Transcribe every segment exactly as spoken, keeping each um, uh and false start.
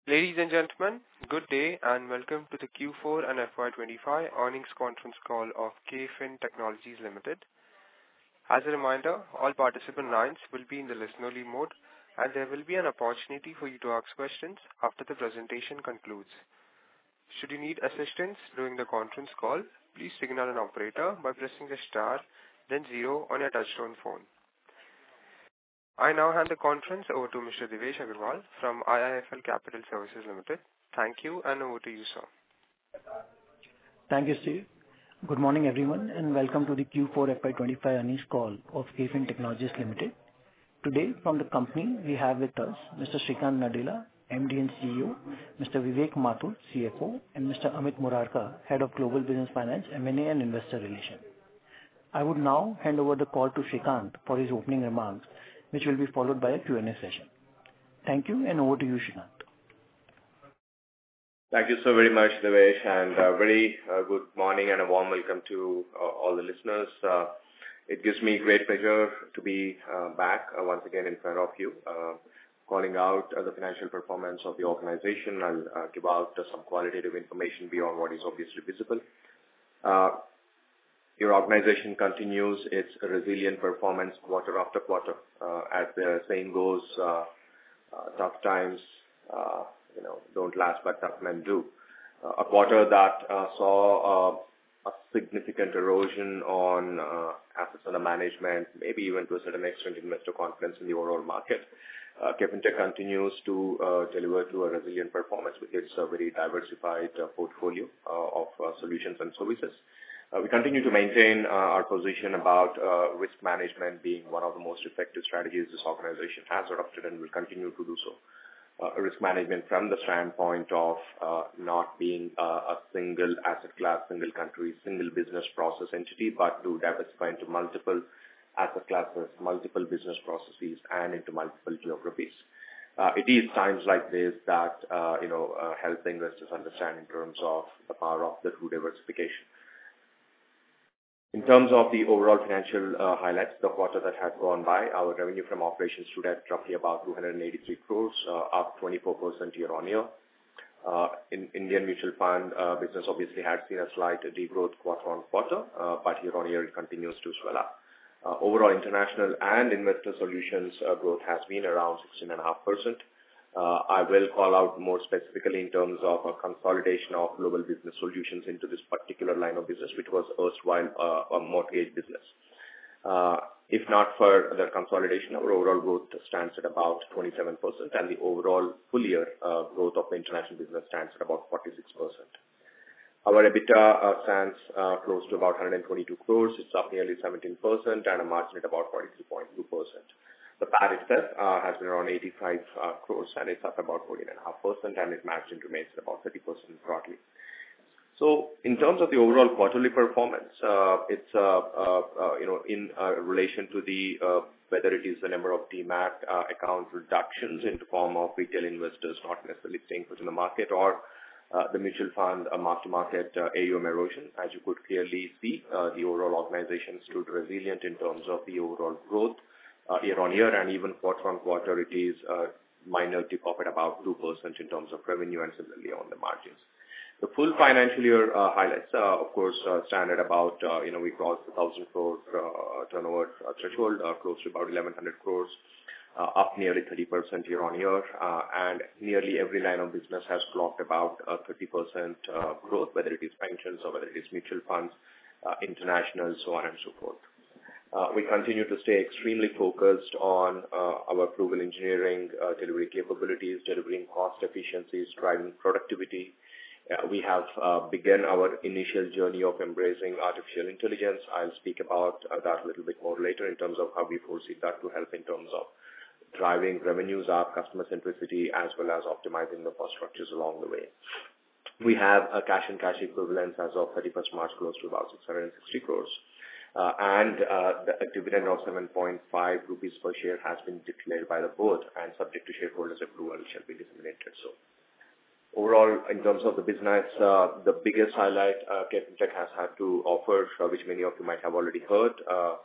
Ladies and gentlemen, good day and welcome to the Q four and F Y twenty-five earnings conference call of KFin Technologies Limited. As a reminder, all participant lines will be in the listen-only mode, and there will be an opportunity for you to ask questions after the presentation concludes. Should you need assistance during the conference call, please signal an operator by pressing the star, then zero on your touchtone phone. I now hand the conference over to Mister Devesh Agarwal from I I F L Capital Services Limited. Thank you, and over to you, sir. Thank you, Steve. Good morning, everyone, and welcome to the Q four F Y twenty-five earnings call of KFin Technologies Limited. Today, from the company, we have with us Mister Sreekanth Nadella, M D and C E O, Mister Vivek Mathur, C F O, and Mister Amit Murarka, Head of Global Business Finance, M and A and Investor Relations. I would now hand over the call to Sreekanth for his opening remarks, which will be followed by a Q and A session. Thank you, and over to you, Sreekanth. Thank you so very much, Devesh, and a very uh, good morning and a warm welcome to uh, all the listeners. Uh, it gives me great pleasure to be uh, back uh, once again in front of you, uh, calling out uh, the financial performance of the organization. I'll uh, give out uh, some qualitative information beyond what is obviously visible. Uh, Your organization continues its resilient performance quarter after quarter. Uh, as the saying goes, uh, uh, tough times, uh, you know, don't last, but tough men do. Uh, a quarter that uh, saw uh, a significant erosion on uh, assets under management, maybe even to a certain extent investor confidence in the overall market. Uh, KFin Tech continues to uh, deliver to a resilient performance with its uh, very diversified uh, portfolio uh, of uh, solutions and services. Uh, we continue to maintain uh, our position about uh, risk management being one of the most effective strategies this organization has adopted and will continue to do so. Uh, risk management from the standpoint of uh, not being uh, a single asset class, single country, single business process entity, but to diversify into multiple asset classes, multiple business processes, and into multiple geographies. Uh, it is times like this that, uh, you know, uh, help the investors understand in terms of the power of the true diversification. In terms of the overall financial uh, highlights, the quarter that had gone by, our revenue from operations stood at roughly about two hundred eighty-three crores, uh, up twenty-four percent year-on-year. Uh, in Indian mutual fund uh, business obviously had seen a slight degrowth quarter-on-quarter, uh, but year-on-year it continues to swell up. Uh, overall, international and investor solutions uh, growth has been around sixteen point five percent. Uh, I will call out more specifically in terms of a consolidation of global business solutions into this particular line of business, which was erstwhile uh, a mortgage business. Uh, if not for the consolidation, our overall growth stands at about twenty-seven percent, and the overall full year uh, growth of the international business stands at about forty-six percent. Our EBITDA uh, stands uh, close to about one hundred twenty-two crores. It's up nearly seventeen percent and a margin at about forty-three point two percent. The P A T itself uh, has been around eighty-five uh, crores, and it's up about fourteen point five percent, and its margin remains at about thirty percent broadly. So in terms of the overall quarterly performance, uh, it's, uh, uh, uh, you know, in uh, relation to the, uh, whether it is the number of demat uh, account reductions in the form of retail investors not necessarily staying put in the market, or uh, the mutual fund uh, mark-to-market uh, A U M erosion. As you could clearly see, uh, the overall organization stood resilient in terms of the overall growth. Uh, year-on-year, and even quarter-on-quarter, it is a minor dip of at about two percent in terms of revenue and similarly on the margins. The full financial year uh, highlights, uh, of course, uh, stand at about, uh, you know, we crossed the one thousand crore uh, turnover uh, threshold, uh, close to about eleven hundred crores, uh, up nearly thirty percent year-on-year, uh, and nearly every line of business has clocked about uh, thirty percent uh, growth, whether it is pensions or whether it is mutual funds, uh, international, so on and so forth. Uh, we continue to stay extremely focused on uh, our proven engineering uh, delivery capabilities, delivering cost efficiencies, driving productivity. Uh, we have uh, begun our initial journey of embracing artificial intelligence. I'll speak about uh, that a little bit more later in terms of how we foresee that to help in terms of driving revenues up, customer centricity, as well as optimizing the cost structures along the way. We have a cash and cash equivalents as of thirty-first March close to about six hundred sixty crores. Uh, and uh, the a dividend of seven point five rupees per share has been declared by the board, and subject to shareholders' approval shall be disseminated. So, overall, in terms of the business, uh, the biggest highlight uh, KFin Tech has had to offer, uh, which many of you might have already heard, uh,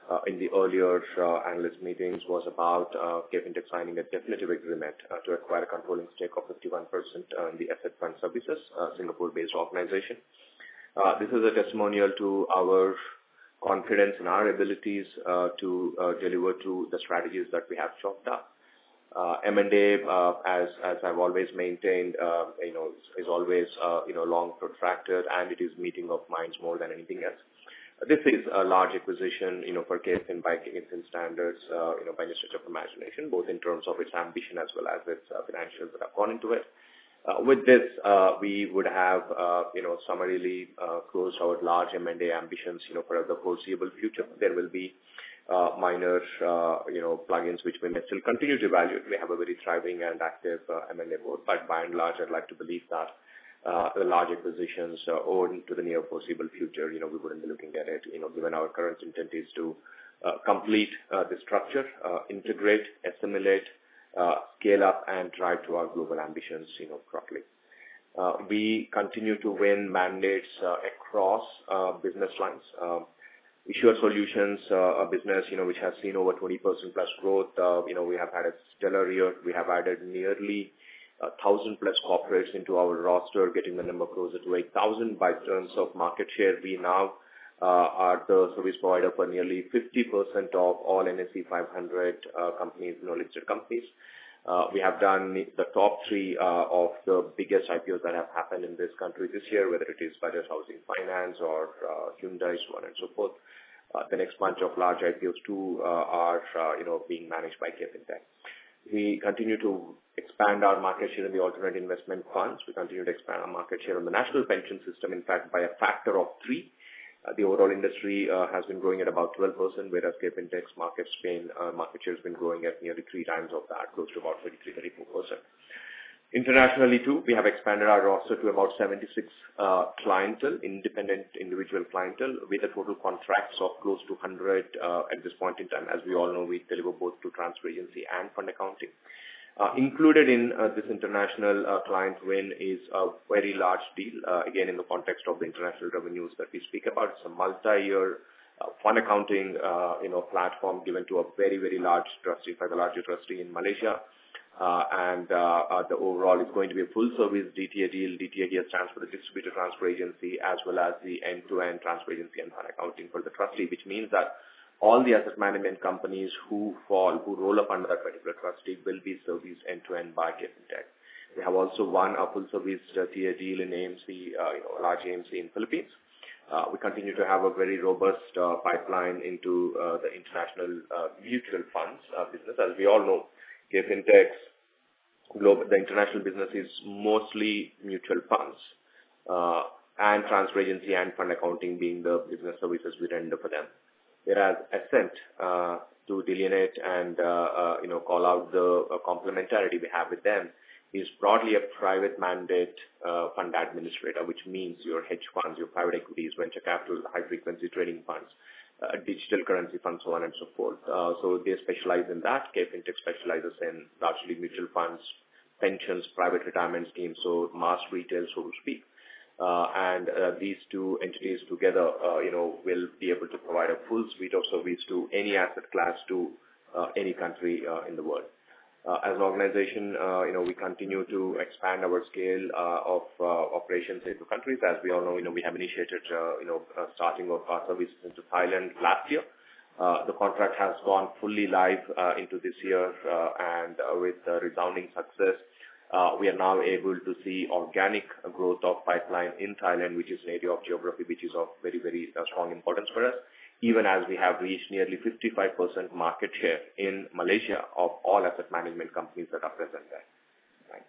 uh, in the earlier uh, analyst meetings was about uh, KFintech signing a definitive agreement uh, to acquire a controlling stake of fifty-one percent uh, in the Asset Fund Services, uh, Singapore-based organization. Uh, this is a testimonial to our confidence in our abilities uh, to uh, deliver to the strategies that we have chalked up. Uh, M and A, uh, as as I've always maintained, uh, you know, is, is always uh, you know long protracted, and it is meeting of minds more than anything else. This is a large acquisition, you know, for KFin by KFin standards, uh, you know, by any stretch of imagination, both in terms of its ambition as well as its uh, financials that have gone into it. Uh, with this, uh, we would have, uh, you know, summarily uh, closed our large M and A ambitions, you know, for the foreseeable future. There will be uh, minor, uh, you know, plugins which we may still continue to evaluate. We have a very thriving and active uh, M and A board, but by and large, I'd like to believe that uh, the large acquisitions uh, owed to the near foreseeable future, you know, we wouldn't be looking at it, you know, given our current intent is to uh, complete uh, the structure, uh, integrate, assimilate, Uh, scale up and drive to our global ambitions, you know, properly. Uh, we continue to win mandates uh, across uh, business lines. Um, Issuer Solutions, uh, a business, you know, which has seen over twenty percent plus growth. Uh, you know, we have had a stellar year. We have added nearly one thousand plus corporates into our roster, getting the number closer to eight thousand. By terms of market share, we now Uh, are the service provider for nearly fifty percent of all N S E five hundred uh, companies, you know, listed companies. Uh, we have done the top three uh, of the biggest I P Os that have happened in this country this year, whether it is Bajaj Housing Finance or uh, Hyundai, so on and so forth. Uh, the next bunch of large I P Os too uh, are, uh, you know, being managed by KFintech. We continue to expand our market share in the alternate investment funds. We continue to expand our market share on the national pension system, in fact, by a factor of three. Uh, the overall industry uh, has been growing at about twelve percent, whereas KFintech's market, Spain, uh, market share has been growing at nearly three times of that, close to about thirty-three, thirty-four percent. Internationally, too, we have expanded our roster to about seventy-six uh, clientele, independent individual clientele, with a total contracts of close to one hundred uh, at this point in time. As we all know, we deliver both to transfer agency and fund accounting. Uh, included in uh, this international uh, client win is a very large deal, uh, again, in the context of the international revenues that we speak about. It's a multi-year uh, fund accounting, uh, you know, platform given to a very, very large trustee, by the largest trustee in Malaysia. Uh, and uh, uh, the overall is going to be a full-service D T A deal. D T A here stands for the Distributor Transfer Agency, as well as the end-to-end transfer agency and fund accounting for the trustee, which means that all the asset management companies who fall, who roll up under that particular trustee will be serviced end-to-end by KFintech. We have also won a full-service uh, T A deal in A M C, uh, you know, a large A M C in Philippines. Uh, we continue to have a very robust uh, pipeline into uh, the international uh, mutual funds uh, business. As we all know, KFintech's global, the international business is mostly mutual funds, uh, and transfer agency and fund accounting being the business services we render for them. Whereas Ascent, uh, to delineate and, uh, uh, you know, call out the uh, complementarity we have with them, is broadly a private mandate uh, fund administrator, which means your hedge funds, your private equities, venture capital, high-frequency trading funds, uh, digital currency funds, so on and so forth. Uh, so they specialize in that. KFintech specializes in largely mutual funds, pensions, private retirement schemes, so mass retail, so to speak. Uh, and uh, these two entities together, uh, you know, will be able to provide a full suite of service to any asset class to uh, any country uh, in the world. Uh, as an organization, uh, you know, we continue to expand our scale uh, of uh, operations into countries. As we all know, you know, we have initiated, uh, you know, uh, starting of our services into Thailand last year. Uh, the contract has gone fully live uh, into this year, uh, and uh, with uh, resounding success. Uh, we are now able to see organic growth of pipeline in Thailand, which is an area of geography which is of very, very uh, strong importance for us, even as we have reached nearly fifty-five percent market share in Malaysia of all asset management companies that are present there. Right.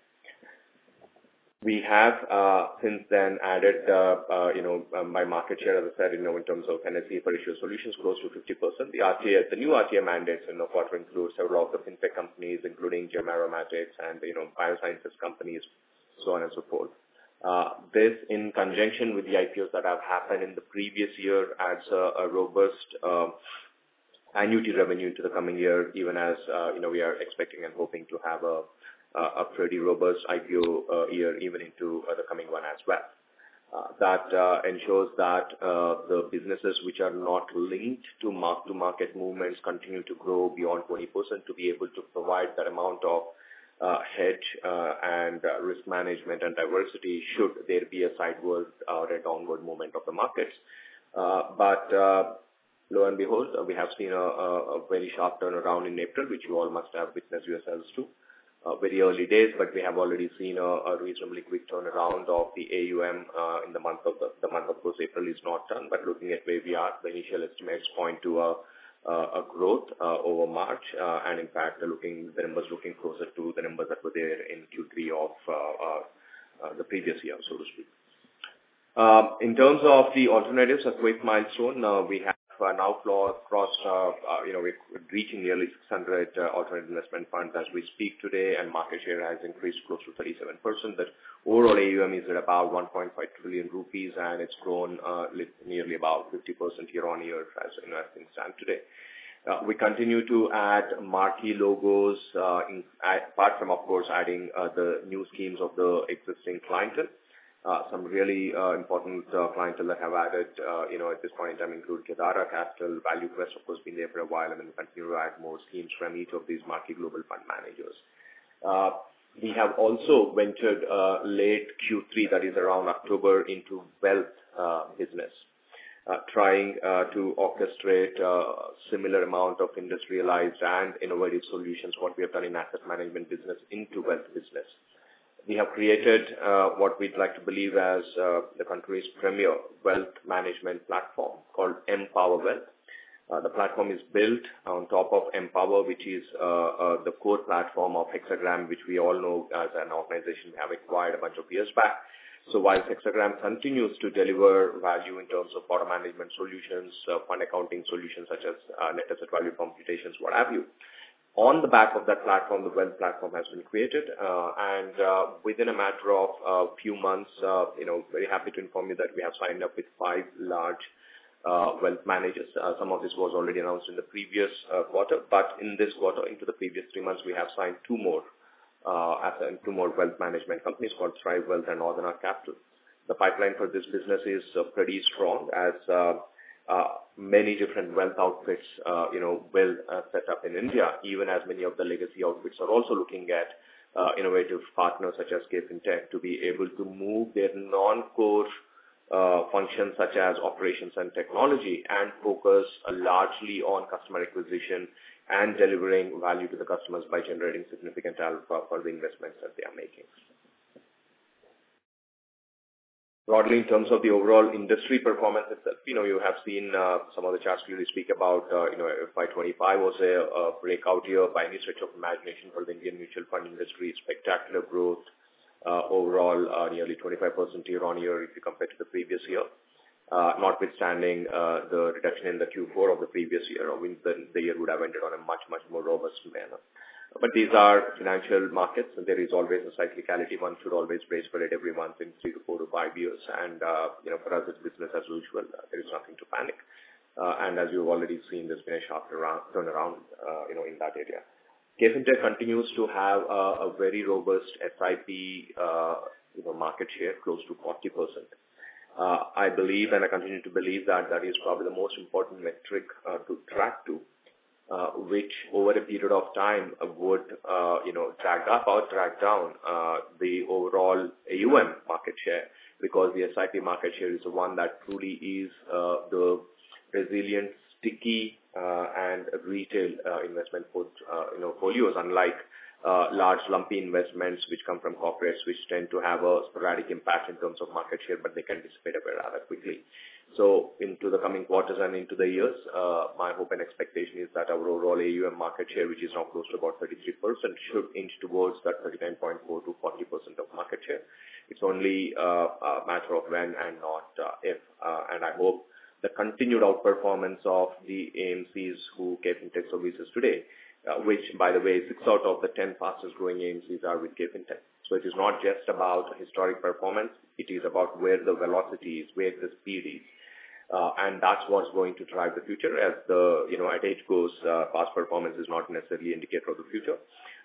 We have uh, since then added, uh, uh, you know, um, by market share, as I said, you know, in terms of N S E for Issuer Solutions, close to fifty percent. The R T A, the new R T A mandates, you know, quarter include several of the fintech companies, including Gem Aromatics and, you know, biosciences companies, so on and so forth. Uh, this, in conjunction with the I P Os that have happened in the previous year, adds a, a robust uh, annuity revenue to the coming year, even as, uh, you know, we are expecting and hoping to have a, a pretty robust I P O uh, year even into uh, the coming one as well. uh, that uh, ensures that uh, the businesses which are not linked to mark-to-market movements continue to grow beyond twenty percent to be able to provide that amount of uh, hedge uh, and uh, risk management and diversity should there be a sideward or a downward movement of the markets. Uh, but uh, lo and behold, uh, we have seen a, a, a very sharp turnaround in April, which you all must have witnessed yourselves too. Uh, very early days, but we have already seen a, a reasonably quick turnaround of the A U M uh, in the month of the, the month. Of course, April is not done, but looking at where we are, the initial estimates point to a, a, a growth uh, over March, uh, and in fact, the looking the numbers looking closer to the numbers that were there in Q three of uh, uh, uh, the previous year, so to speak. Um, in terms of the alternatives, a quick milestone, uh, we have uh, now crossed, uh, uh, you know, we're reaching nearly six hundred uh, alternative investment funds as we speak today, and market share has increased close to thirty-seven percent. That overall A U M is at about one point five trillion rupees, and it's grown uh, nearly about fifty percent year on year as you know, as things stand today. Uh, we continue to add marquee logos, uh, in, apart from, of course, adding uh, the new schemes of the existing clientele. Uh, some really uh, important uh, clientele that have added, uh, you know, at this point in time include Kedara Capital, ValueQuest, of course, been there for a while, and then continue to add more schemes from each of these marquee global fund managers. Uh, we have also ventured uh, late Q three, that is around October, into wealth uh, business, uh, trying uh, to orchestrate a similar amount of industrialized and innovative solutions, what we have done in asset management business, into wealth business. We have created uh, what we'd like to believe as uh, the country's premier wealth management platform called Empower Wealth. Uh, the platform is built on top of Empower, which is uh, uh, the core platform of Hexagram, which we all know as an organization we have acquired a bunch of years back. So while Hexagram continues to deliver value in terms of order management solutions, uh, fund accounting solutions such as uh, net asset value computations, what have you, on the back of that platform, the wealth platform has been created, uh, and uh, within a matter of a uh, few months, uh, you know, very happy to inform you that we have signed up with five large uh, wealth managers. Uh, some of this was already announced in the previous uh, quarter, but in this quarter, into the previous three months, we have signed two more, uh, as a, two more wealth management companies called Thrive Wealth and Northern Arc Capital. The pipeline for this business is uh, pretty strong as uh, Uh, many different wealth outfits, uh, you know, will uh, set up in India, even as many of the legacy outfits are also looking at uh, innovative partners such as KFin Tech to be able to move their non-core uh, functions such as operations and technology and focus uh, largely on customer acquisition and delivering value to the customers by generating significant alpha for the investments that they are making. Broadly, in terms of the overall industry performance itself, you know, you have seen uh, some of the charts clearly speak about, uh, you know, F Y twenty-five was a, a breakout year by any stretch of imagination for the Indian mutual fund industry. Spectacular growth uh, overall, uh, nearly twenty-five percent year on year if you compare to the previous year, uh, notwithstanding uh, the reduction in the Q four of the previous year. I mean, the, the year would have ended on a much, much more robust manner. But these are financial markets, and there is always a cyclicality. One should always brace for it every once in three to four to five years. And, uh, you know, for us, it's business as usual. Uh, there is nothing to panic. Uh, and as you've already seen, there's been a sharp turnaround, uh, you know, in that area. KFin Tech continues to have a, a very robust S I P, uh, you know, market share, close to forty percent. Uh, I believe, and I continue to believe that that is probably the most important metric uh, to track to. Uh, which over a period of time uh, would, uh, you know, drag up or drag down uh, the overall A U M market share, because the S I P market share is the one that truly is uh, the resilient, sticky, uh, and retail uh, investment port, uh, you know, folios, unlike uh, large lumpy investments which come from corporates, which tend to have a sporadic impact in terms of market share, but they can dissipate away rather quickly. So into the coming quarters and into the years, uh, my hope and expectation is that our overall A U M market share, which is now close to about thirty-three percent, should inch towards that thirty-nine point four to forty percent of market share. It's only uh, a matter of when and not uh, if. Uh, and I hope the continued outperformance of the A M Cs who KFin Tech services today, uh, which, by the way, six out of the ten fastest growing A M Cs are with KFin Tech. So it is not just about historic performance. It is about where the velocity is, where the speed is. Uh, and that's what's going to drive the future. As the, you know, at age goes, uh, past performance is not necessarily an indicator of the future.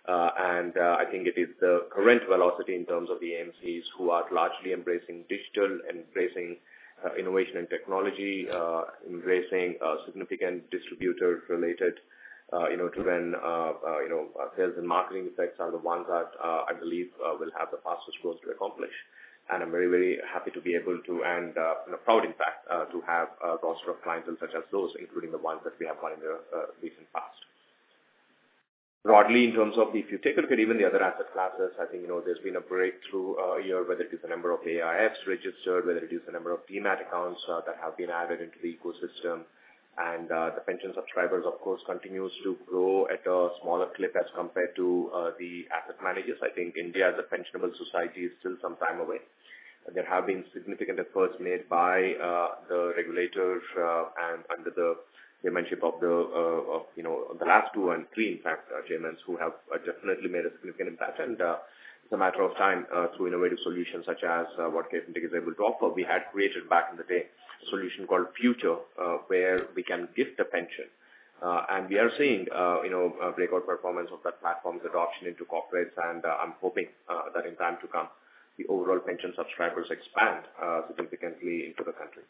Uh, and uh, I think it is the current velocity in terms of the A M Cs who are largely embracing digital, embracing uh, innovation and technology, uh, embracing uh, significant distributor-related, uh, you know, driven, uh, uh, you know, uh, sales and marketing effects are the ones that uh, I believe uh, will have the fastest growth to accomplish. And I'm very, very happy to be able to, and uh, you know, proud, in fact, uh, to have a roster of clientele such as those, including the ones that we have won in the uh, recent past. Broadly, in terms of, if you take a look at even the other asset classes, I think, you know, there's been a breakthrough uh, here, whether it is the number of A I Fs registered, whether it is the number of Demat accounts uh, that have been added into the ecosystem. And uh, the pension subscribers, of course, continues to grow at a smaller clip as compared to uh, the asset managers. I think India as a pensionable society is still some time away. There have been significant efforts made by uh, the regulators uh, and under the chairmanship of the, uh, of, you know, the last two and three, in fact, uh, chairmans who have uh, definitely made a significant impact. And uh, it's a matter of time uh, through innovative solutions such as uh, what KFintech is able to offer. We had created back in the day a solution called Future, uh, where we can gift a pension. Uh, and we are seeing, uh, you know, uh, breakout performance of that platform's adoption into corporates. And uh, I'm hoping uh, that in time to come, the overall pension subscribers expand uh, significantly into the country.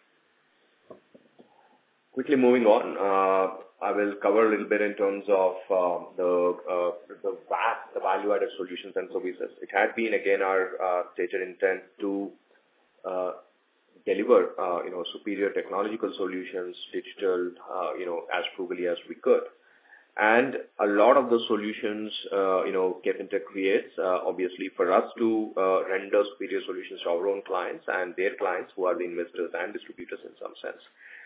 Quickly moving on, uh, I will cover a little bit in terms of uh, the uh, the vast, the value-added solutions and services. It had been, again, our uh, stated intent to uh, deliver, uh, you know, superior technological solutions, digital, uh, you know, as frugally as we could. And a lot of the solutions, uh, you know, KFintech creates, uh, obviously, for us to uh, render superior solutions to our own clients and their clients, who are the investors and distributors in some sense.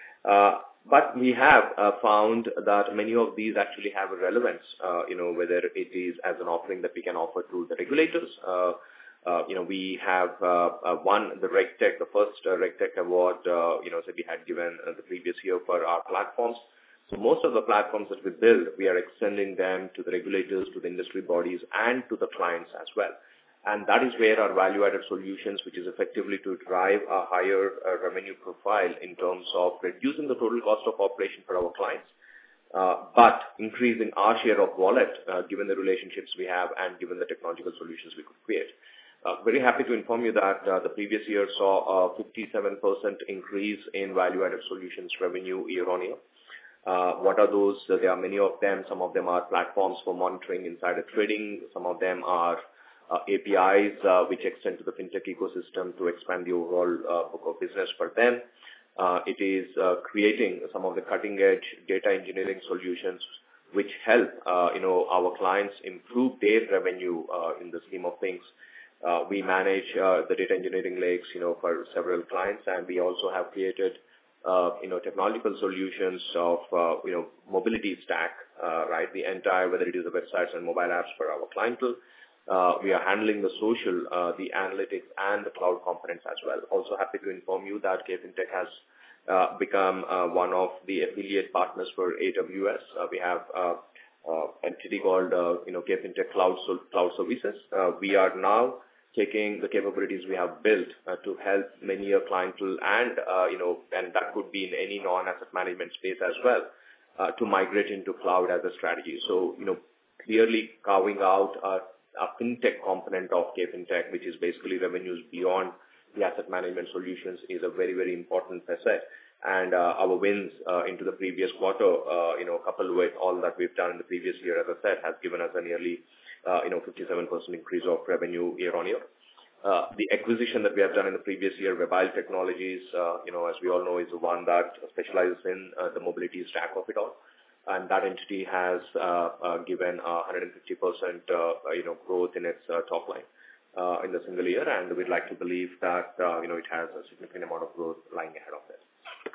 Uh, but we have uh, found that many of these actually have a relevance, uh, you know, whether it is as an offering that we can offer to the regulators. Uh, uh, you know, we have uh, uh, won the RegTech, the first uh, RegTech award, uh, you know, that we had given uh, the previous year for our platforms. So most of the platforms that we build, we are extending them to the regulators, to the industry bodies, and to the clients as well. And that is where our value-added solutions, which is effectively to drive a higher uh, revenue profile in terms of reducing the total cost of operation for our clients, uh, but increasing our share of wallet, uh, given the relationships we have and given the technological solutions we could create. Uh, very happy to inform you that uh, the previous year saw a fifty-seven percent increase in value-added solutions revenue year on year. Uh, what are those? Uh, there are many of them. Some of them are platforms for monitoring insider trading. Some of them are Uh, A P Is uh, which extend to the fintech ecosystem to expand the overall uh, book of business for them. Uh, it is uh, creating some of the cutting-edge data engineering solutions which help uh, you know our clients improve their revenue uh, in the scheme of things. Uh, we manage uh, the data engineering lakes you know for several clients, and we also have created uh, you know technological solutions of uh, you know mobility stack, uh, right? The entire, whether it is the websites and mobile apps for our clientele. Uh, we are handling the social, uh, the analytics, and the cloud components as well. Also happy to inform you that KFintech has uh, become uh, one of the affiliate partners for A W S. Uh, we have uh, uh, an entity called, uh, you know, KFintech Cloud, Cloud Services. Uh, we are now taking the capabilities we have built uh, to help many a clientele, and, uh, you know, and that could be in any non-asset management space as well, uh, to migrate into cloud as a strategy. So, you know, clearly carving out a a fintech component of KFintech, which is basically revenues beyond the asset management solutions, is a very, very important facet. And uh, our wins uh, into the previous quarter, uh, you know, coupled with all that we've done in the previous year, as I said, has given us a nearly, uh, you know, fifty-seven percent increase of revenue year on year. Uh, the acquisition that we have done in the previous year, Webile Technologies, uh, you know, as we all know, is the one that specializes in uh, the mobility stack of it all. And that entity has uh, uh, given uh, one hundred fifty percent uh, you know growth in its uh, top line uh, in the single year, and we'd like to believe that uh, you know it has a significant amount of growth lying ahead of it.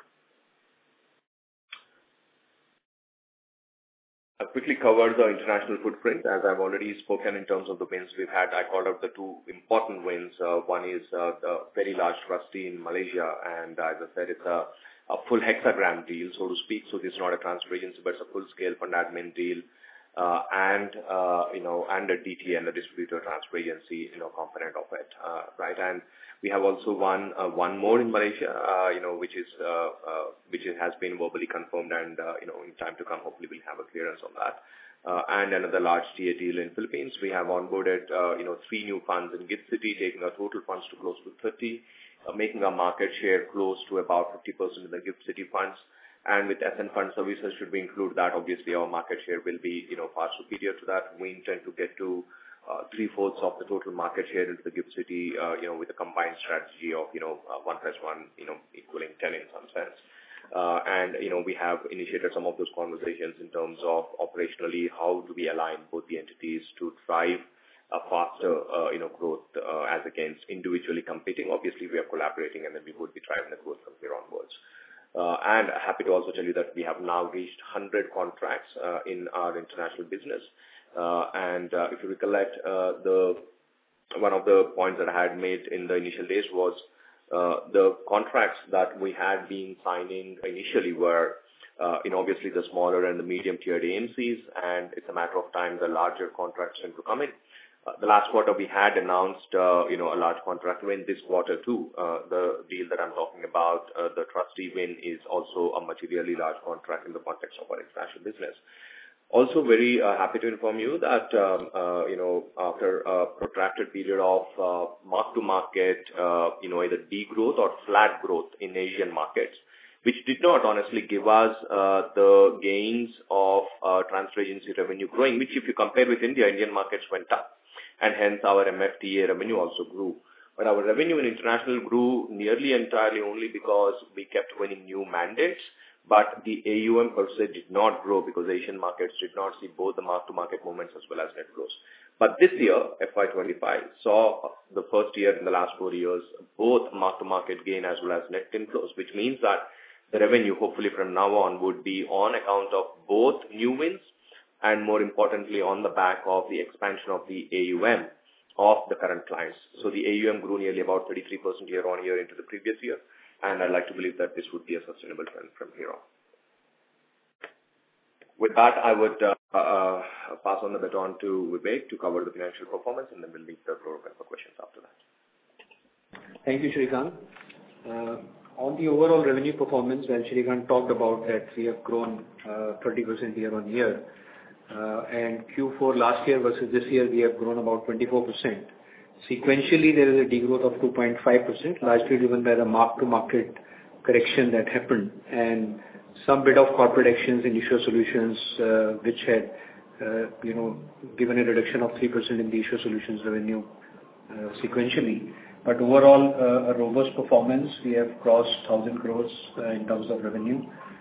I'll quickly cover the international footprint. As I've already spoken in terms of the wins we've had, I called out the two important wins. Uh, one is uh, the very large trustee in Malaysia, and as I said, it's a a full hexagram deal, so to speak. So this is not a transfer agency, but it's a full-scale fund admin deal, uh, and uh, you know, and a D T and a distributor transfer agency, you know, component of it, uh, right? And we have also won uh, one more in Malaysia, uh, you know, which is uh, uh, which has been verbally confirmed, and uh, you know, in time to come, hopefully we'll have a clearance on that. uh, and another large T A deal in Philippines. We have onboarded, uh, you know, three new funds in GIFT City, taking our total funds to close to thirty, uh, making our market share close to about fifty percent in the GIFT City funds. And with Ascent Fund Services, should we include that, obviously our market share will be, you know, far superior to that. We intend to get to uh, three-fourths of the total market share into the GIFT City, uh, you know, with a combined strategy of, you know, uh, one plus one, you know, equaling ten in some sense. Uh, and, you know, we have initiated some of those conversations in terms of operationally, how do we align both the entities to drive a faster, uh, you know, growth uh, as against individually competing. Obviously, we are collaborating, and then we would be driving the growth from here onwards. Uh, and happy to also tell you that we have now reached one hundred contracts uh, in our international business. Uh, and uh, if you recollect, uh, the one of the points that I had made in the initial days was uh, the contracts that we had been signing initially were, uh, you know, obviously the smaller and the medium-tiered A M Cs, and it's a matter of time the larger contracts tend to come in. Uh, the last quarter we had announced, uh, you know, a large contract win. This quarter too, uh, the deal that I'm talking about, uh, the trustee win, is also a materially large contract in the context of our international business. Also very uh, happy to inform you that, um, uh, you know, after a protracted period of uh, mark-to-market, uh, you know, either degrowth or flat growth in Asian markets, which did not honestly give us uh, the gains of uh, transfer agency revenue growing, which if you compare with India, Indian markets went up. And hence our M F T A revenue also grew. But our revenue in international grew nearly entirely only because we kept winning new mandates, but the A U M per se did not grow because Asian markets did not see both the mark-to-market movements as well as net flows. But this year, F Y twenty-five, saw the first year in the last four years, both mark-to-market gain as well as net inflows, which means that the revenue, hopefully from now on, would be on account of both new wins and more importantly, on the back of the expansion of the A U M of the current clients. So the A U M grew nearly about thirty-three percent year on year into the previous year, and I'd like to believe that this would be a sustainable trend from here on. With that, I would uh, uh, pass on the baton to Vivek to cover the financial performance, and then we'll leave the floor open for questions after that. Thank you, Shrikant. Uh, on the overall revenue performance, well, Shrikant talked about that we have grown uh, thirty percent year on year. Uh, and Q four last year versus this year, we have grown about twenty-four percent. Sequentially, there is a degrowth of two point five percent, largely driven by the mark-to-market correction that happened, and some bit of corporate actions in issuer solutions, uh, which had, uh, you know, given a reduction of three percent in the issuer solutions revenue uh, sequentially. But overall, uh, a robust performance. We have crossed one thousand crores uh, in terms of revenue.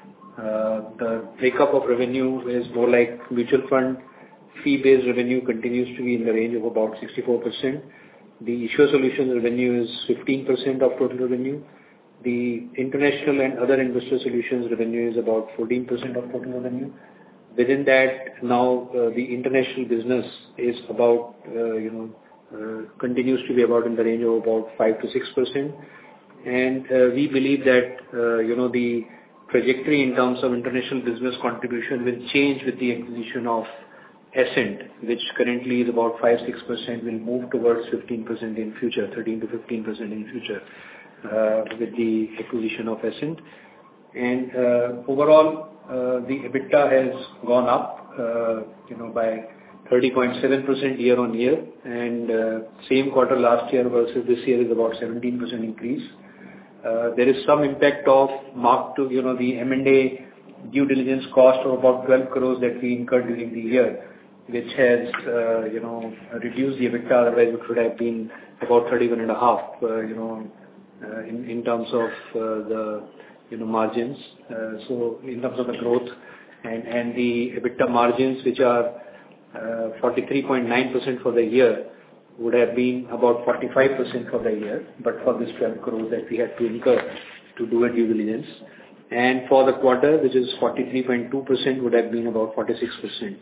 Uh, the breakup of revenue is more like mutual fund. Fee-based revenue continues to be in the range of about sixty-four percent. The issuer solutions revenue is fifteen percent of total revenue. The international and other investor solutions revenue is about fourteen percent of total revenue. Within that, now uh, the international business is about, uh, you know, uh, continues to be about in the range of about five to six percent. And uh, we believe that, uh, you know, the trajectory in terms of international business contribution will change with the acquisition of Ascent, which currently is about five to six percent, will move towards fifteen percent in future, thirteen to fifteen percent in future, uh, with the acquisition of Ascent. And uh, overall, uh, the EBITDA has gone up, uh, you know, by thirty point seven percent year on year, and uh, same quarter last year versus this year is about seventeen percent increase. Uh, there is some impact of mark to, you know, the M and A due diligence cost of about twelve crores that we incurred during the year, which has, uh, you know, reduced the EBITDA. Otherwise, it would have been about thirty-one and a half, uh, you know, uh, in, in terms of uh, the, you know, margins. Uh, so in terms of the growth and, and the EBITDA margins, which are uh, forty-three point nine percent for the year, would have been about forty-five percent for the year, but for this twelve crores that we had to incur to do a due diligence. And for the quarter, which is forty-three point two percent, would have been about forty-six percent.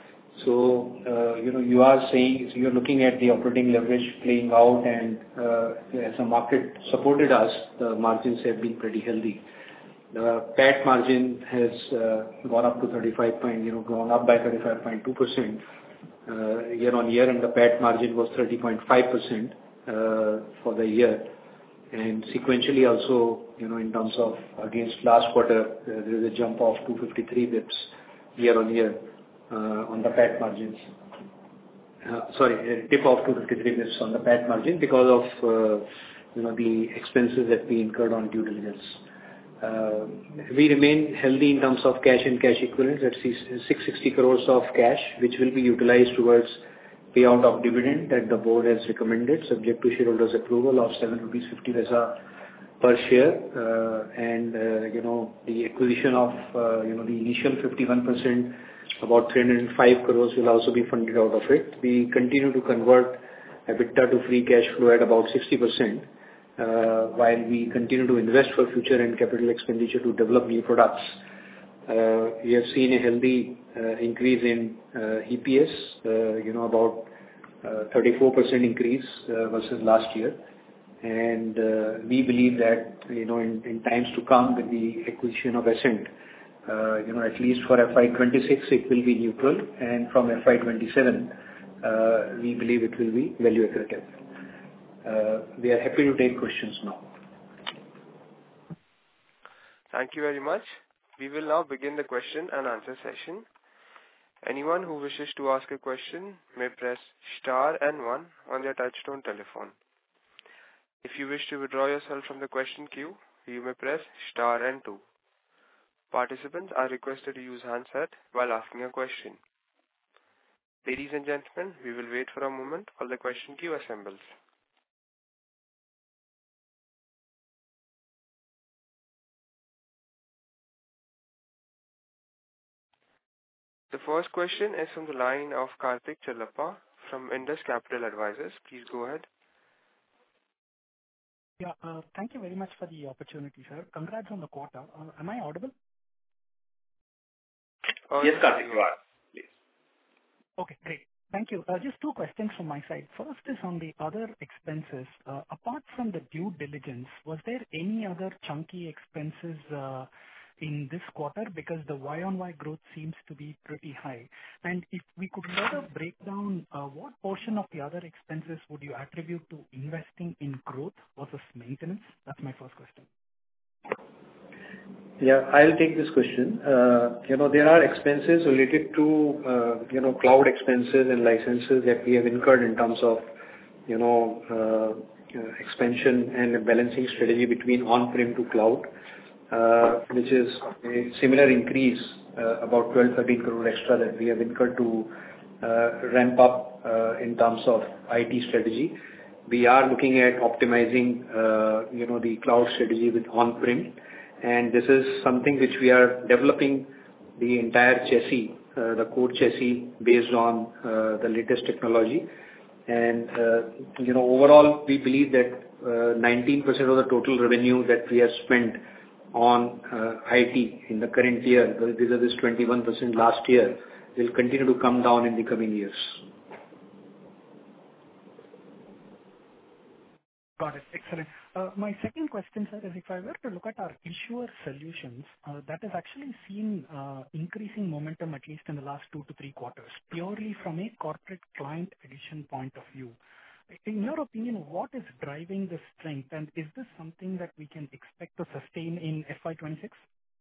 So, uh, you know, you are saying, you're looking at the operating leverage playing out, and uh, as the market supported us, the margins have been pretty healthy. The P A T margin has uh, gone up to thirty-five point, you know, gone up by thirty-five point two percent. Uh, year on year, and the P A T margin was thirty point five percent uh, for the year. And sequentially also, you know, in terms of against last quarter, uh, there is a jump of two hundred fifty-three bips year on year. uh, on the P A T margins. Uh, sorry, a dip of two hundred fifty-three basis points on the P A T margin because of uh, you know the expenses that we incurred on due diligence. Uh, we remain healthy in terms of cash and cash equivalents at six hundred sixty crores of cash, which will be utilized towards payout of dividend that the board has recommended, subject to shareholders' approval of seven rupees fifty per share. Uh, and, uh, you know, the acquisition of, uh, you know, the initial fifty-one percent, about three hundred five crores will also be funded out of it. We continue to convert EBITDA to free cash flow at about sixty percent. Uh, while we continue to invest for future and capital expenditure to develop new products. Uh, we have seen a healthy uh, increase in uh, E P S, uh, you know, about uh, thirty-four percent increase uh, versus last year. And uh, we believe that, you know, in, in times to come with the acquisition of Ascent, uh, you know, at least for F Y twenty-six, it will be neutral. And from F Y twenty-seven, uh, we believe it will be value accretive. Uh, we are happy to take questions now. Thank you very much. We will now begin the question and answer session. Anyone who wishes to ask a question may press star and one on their touchtone telephone. If you wish to withdraw yourself from the question queue, you may press star and two. Participants are requested to use handset while asking a question. Ladies and gentlemen, we will wait for a moment while the question queue assembles. The first question is from the line of Karthik Chellappa from Indus Capital Advisors. Please go ahead. Yeah, uh, thank you very much for the opportunity, sir. Congrats on the quarter. Uh, am I audible? Uh, yes, Karthik, you are. Please. Okay, great. Thank you. Uh, just two questions from my side. First is on the other expenses. Uh, apart from the due diligence, was there any other chunky expenses uh, in this quarter? Because the Y-on-Y growth seems to be pretty high. And if we could further break down, uh, what portion of the other expenses would you attribute to investing in growth versus maintenance? That's my first question. Yeah, I'll take this question. Uh, you know, there are expenses related to, uh, you know, cloud expenses and licenses that we have incurred in terms of, you know, uh, uh, expansion and a balancing strategy between on-prem to cloud, uh, which is a similar increase, uh, about twelve, thirteen crore extra that we have incurred to uh, ramp up uh, in terms of I T strategy. We are looking at optimizing, uh, you know, the cloud strategy with on-prem. And this is something which we are developing the entire chassis, uh, the core chassis based on uh, the latest technology. And, uh, you know, overall, we believe that uh, nineteen percent of the total revenue that we have spent on uh, I T in the current year, vis-a-vis twenty-one percent last year, will continue to come down in the coming years. Got it. Excellent. Uh, my second question, sir, is if I were to look at our issuer solutions, uh, that has actually seen uh, increasing momentum at least in the last two to three quarters, purely from a corporate client addition point of view. In your opinion, what is driving this strength, and is this something that we can expect to sustain in F Y twenty-six?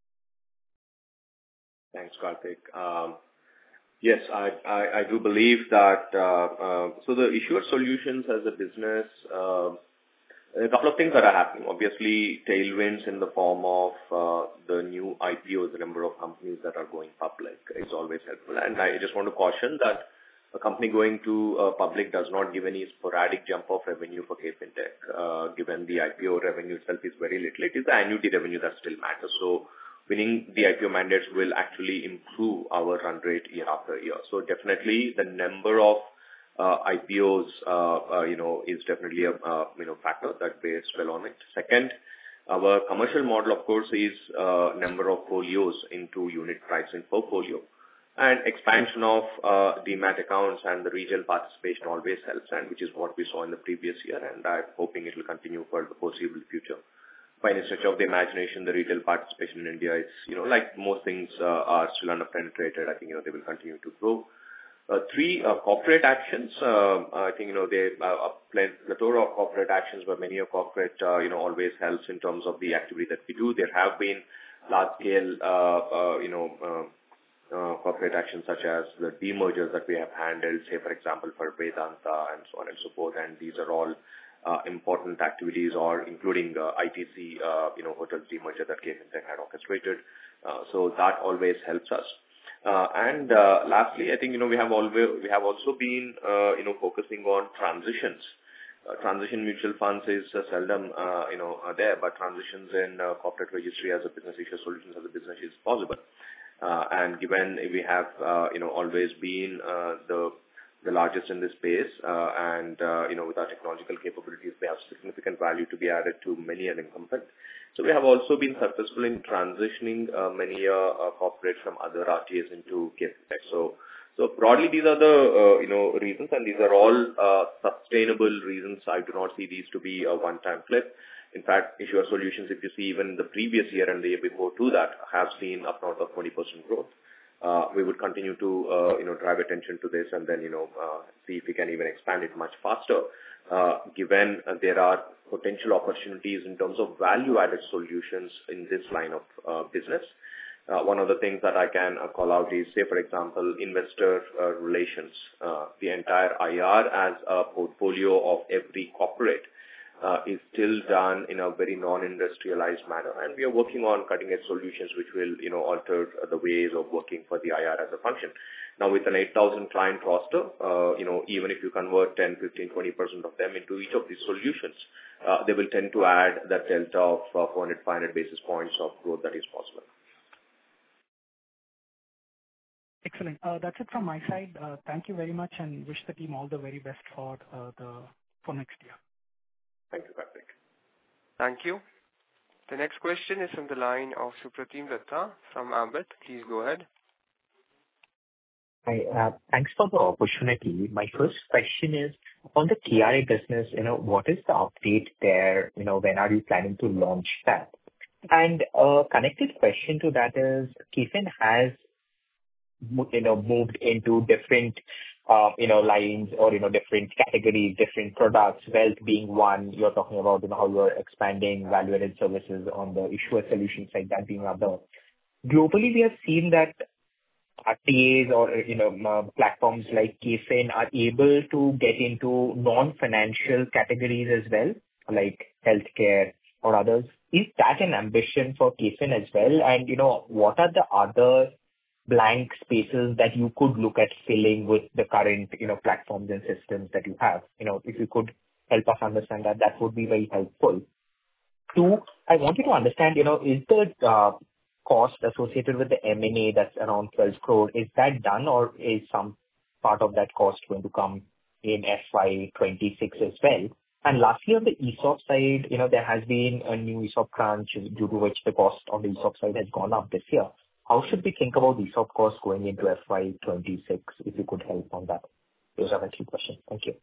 Thanks, Karthik. Um, yes, I, I, I do believe that, uh, uh, so the issuer solutions as a business, uh, a couple of things that are happening. Obviously, tailwinds in the form of uh, the new I P Os, the number of companies that are going public is always helpful. And I just want to caution that a company going to uh, public does not give any sporadic jump of revenue for KFin Tech, uh, given the I P O revenue itself is very little. It is the annuity revenue that still matters. So winning the I P O mandates will actually improve our run rate year after year. So definitely the number of Uh, I P Os, uh, uh, you know, is definitely a, uh, you know, factor that bears well on it. Second, our commercial model, of course, is uh, number of folios into unit pricing per folio. And expansion of uh, demat accounts and the retail participation always helps, and which is what we saw in the previous year, and I'm hoping it will continue for the foreseeable future. By any stretch of the imagination, the retail participation in India is, you know, like most things uh, are still under-penetrated. I think, you know, they will continue to grow. Uh, three, uh, corporate actions. Uh, I think, you know, they uh, a plethora of corporate actions, but many of corporate, uh, you know, always helps in terms of the activity that we do. There have been large-scale, uh, uh, you know, uh, uh, corporate actions such as the demergers that we have handled, say, for example, for Vedanta and so on and so forth. And these are all uh, important activities, or including uh, I T C, uh, you know, hotels demerger that KFin Tech had orchestrated. Uh, so that always helps us. Uh, and uh, lastly, I think, you know, we have always, we have also been, uh, you know, focusing on transitions. Uh, transition mutual funds is uh, seldom, uh, you know, uh, there, but transitions in uh, corporate registry as a business, issuer solutions as a business is possible. Uh, and given we have, uh, you know, always been uh, the the largest in this space, uh, and, uh, you know, with our technological capabilities, we have significant value to be added to many an incumbent. So we have also been successful in transitioning uh, many uh, uh, corporates from other R T As into KFin Tech. So, so broadly, these are the, uh, you know, reasons, and these are all uh, sustainable reasons. I do not see these to be a one-time flip. In fact, issuer solutions, if you see even the previous year and the year before to that, have seen up north of twenty percent growth. Uh, we would continue to, uh, you know, drive attention to this and then, you know, uh, see if we can even expand it much faster, uh, given uh, there are potential opportunities in terms of value-added solutions in this line of uh, business. Uh, one of the things that I can uh, call out is, say, for example, investor uh, relations. Uh, the entire I R as a portfolio of every corporate Uh, is still done in a very non-industrialized manner, and we are working on cutting-edge solutions which will, you know, alter uh, the ways of working for the I R as a function. Now, with an eight thousand client roster, uh, you know, even if you convert ten, fifteen, twenty percent of them into each of these solutions, uh, they will tend to add that delta of uh, four hundred, five hundred basis points of growth that is possible. Excellent. Uh, that's it from my side. Uh, thank you very much, and wish the team all the very best for uh, the for next year. Thank you, Patrick. Thank you. The next question is from the line of Supratim Datta from Ambit. Please go ahead. Hi, uh, thanks for the opportunity. My first question is on the K R A business, you know, what is the update there? You know, when are you planning to launch that? And a connected question to that is, KFin has, you know, moved into different Uh, you know, lines or, you know, different categories, different products, wealth being one. You're talking about, you know, how you're expanding value-added services on the issuer solution side, that being other. Globally, we have seen that R T As or, you know, uh, platforms like KFin are able to get into non-financial categories as well, like healthcare or others. Is that an ambition for KFin as well? And, you know, what are the other blank spaces that you could look at filling with the current, you know, platforms and systems that you have? You know, if you could help us understand that, that would be very helpful. Two, I wanted to understand, you know, is the uh, cost associated with the M and A that's around twelve crore, is that done, or is some part of that cost going to come in F Y twenty-six as well? And lastly, on the ESOP side, you know, there has been a new ESOP tranche due to which the cost on the ESOP side has gone up this year. How should we think about ESOP costs going into F Y twenty-six, if you could help on that? Those are my three questions. Thank you.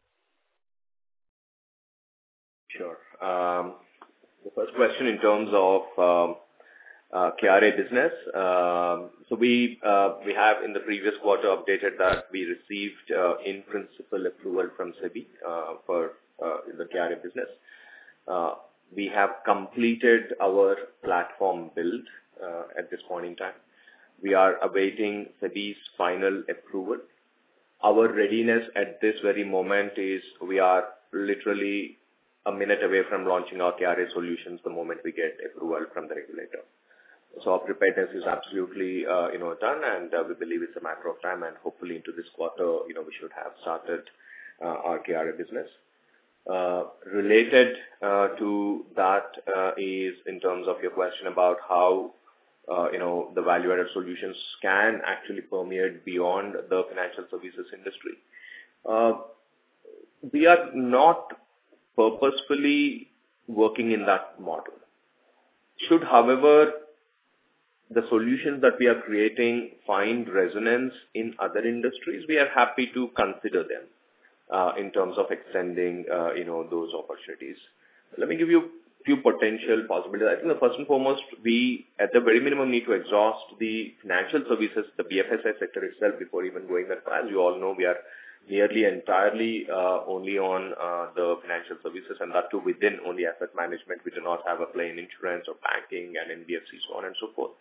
Sure. Um, the first question in terms of um, uh, K R A business. Um, so we uh, we have in the previous quarter updated that we received uh, in principle approval from SEBI uh, for uh, the K R A business. Uh, we have completed our platform build uh, at this point in time. We are awaiting SEBI's final approval. Our readiness at this very moment is we are literally a minute away from launching our K R A solutions the moment we get approval from the regulator. So our preparedness is absolutely, uh, you know, done, and uh, we believe it's a matter of time, and hopefully into this quarter, you know, we should have started uh, our K R A business. Uh, related uh, to that uh, is in terms of your question about how Uh, you know, the value-added solutions can actually permeate beyond the financial services industry. Uh, we are not purposefully working in that model. Should, however, the solutions that we are creating find resonance in other industries, we are happy to consider them uh, in terms of extending, uh, you know, those opportunities. Let me give you few potential possibilities. I think the first and foremost, we at the very minimum need to exhaust the financial services, the B F S I sector itself before even going that far. As you all know, we are nearly entirely uh, only on uh, the financial services, and that too within only asset management. We do not have a play in insurance or banking and N B F C, so on and so forth.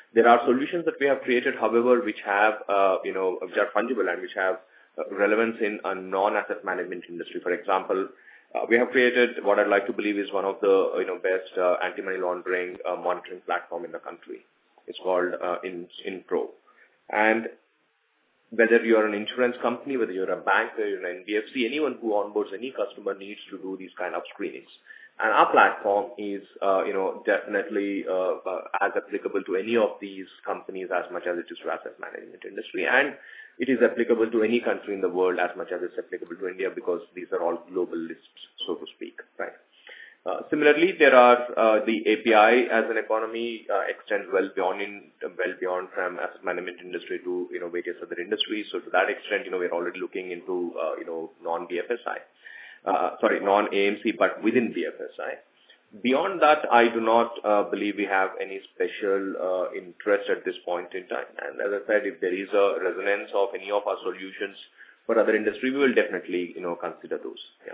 There are solutions that we have created, however, which have, uh, you know, which are fungible and which have uh, relevance in a non-asset management industry. For example, uh, we have created what I'd like to believe is one of the, you know, best uh, anti-money laundering uh, monitoring platform in the country. It's called uh, in Inpro. And whether you're an insurance company, whether you're a bank, whether you're an N B F C, anyone who onboards any customer needs to do these kind of screenings. And our platform is, uh, you know, definitely uh, uh, as applicable to any of these companies as much as it is to asset management industry. And it is applicable to any country in the world as much as it's applicable to India because these are all global lists, so to speak, right? Uh, similarly, there are uh, the A P I as an economy uh, extends well beyond in, well beyond from asset management industry to, you know, various other industries. So to that extent, you know, we're already looking into, uh, you know, non-B F S I. Uh, sorry, non-A M C, but within B F S I. Beyond that, I do not uh, believe we have any special uh, interest at this point in time. And as I said, if there is a resonance of any of our solutions for other industry, we will definitely, you know, consider those. Yeah.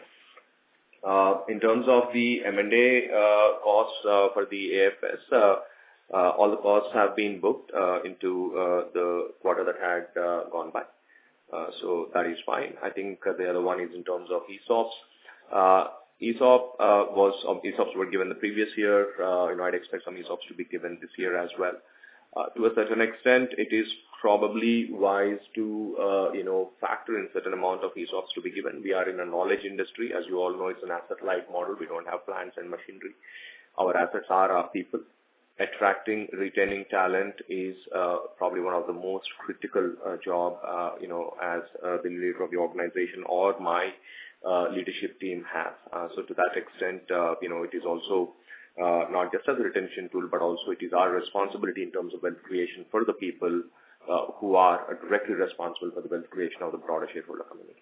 Uh, in terms of the M and A uh, costs uh, for the A F S, uh, uh, all the costs have been booked uh, into uh, the quarter that had uh, gone by. Uh, so that is fine. I think uh, the other one is in terms of E S O Ps. Uh, E S O P uh, was um, E S O Ps were given the previous year. Uh, you know, I'd expect some E S O Ps to be given this year as well. Uh, to a certain extent, it is probably wise to uh, you know factor in certain amount of E S O Ps to be given. We are in a knowledge industry, as you all know. It's an asset-light model. We don't have plants and machinery. Our assets are our people. Attracting, retaining talent is uh, probably one of the most critical uh, job, uh, you know, as uh, the leader of the organization or my uh, leadership team have. Uh, so to that extent, uh, you know, it is also uh, not just as a retention tool, but also it is our responsibility in terms of wealth creation for the people uh, who are directly responsible for the wealth creation of the broader shareholder community.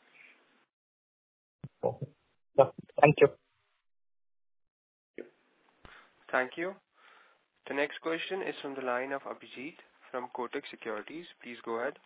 Yeah, thank you. Thank you. The next question is from the line of Abhijit from Kotak Securities. Please go ahead.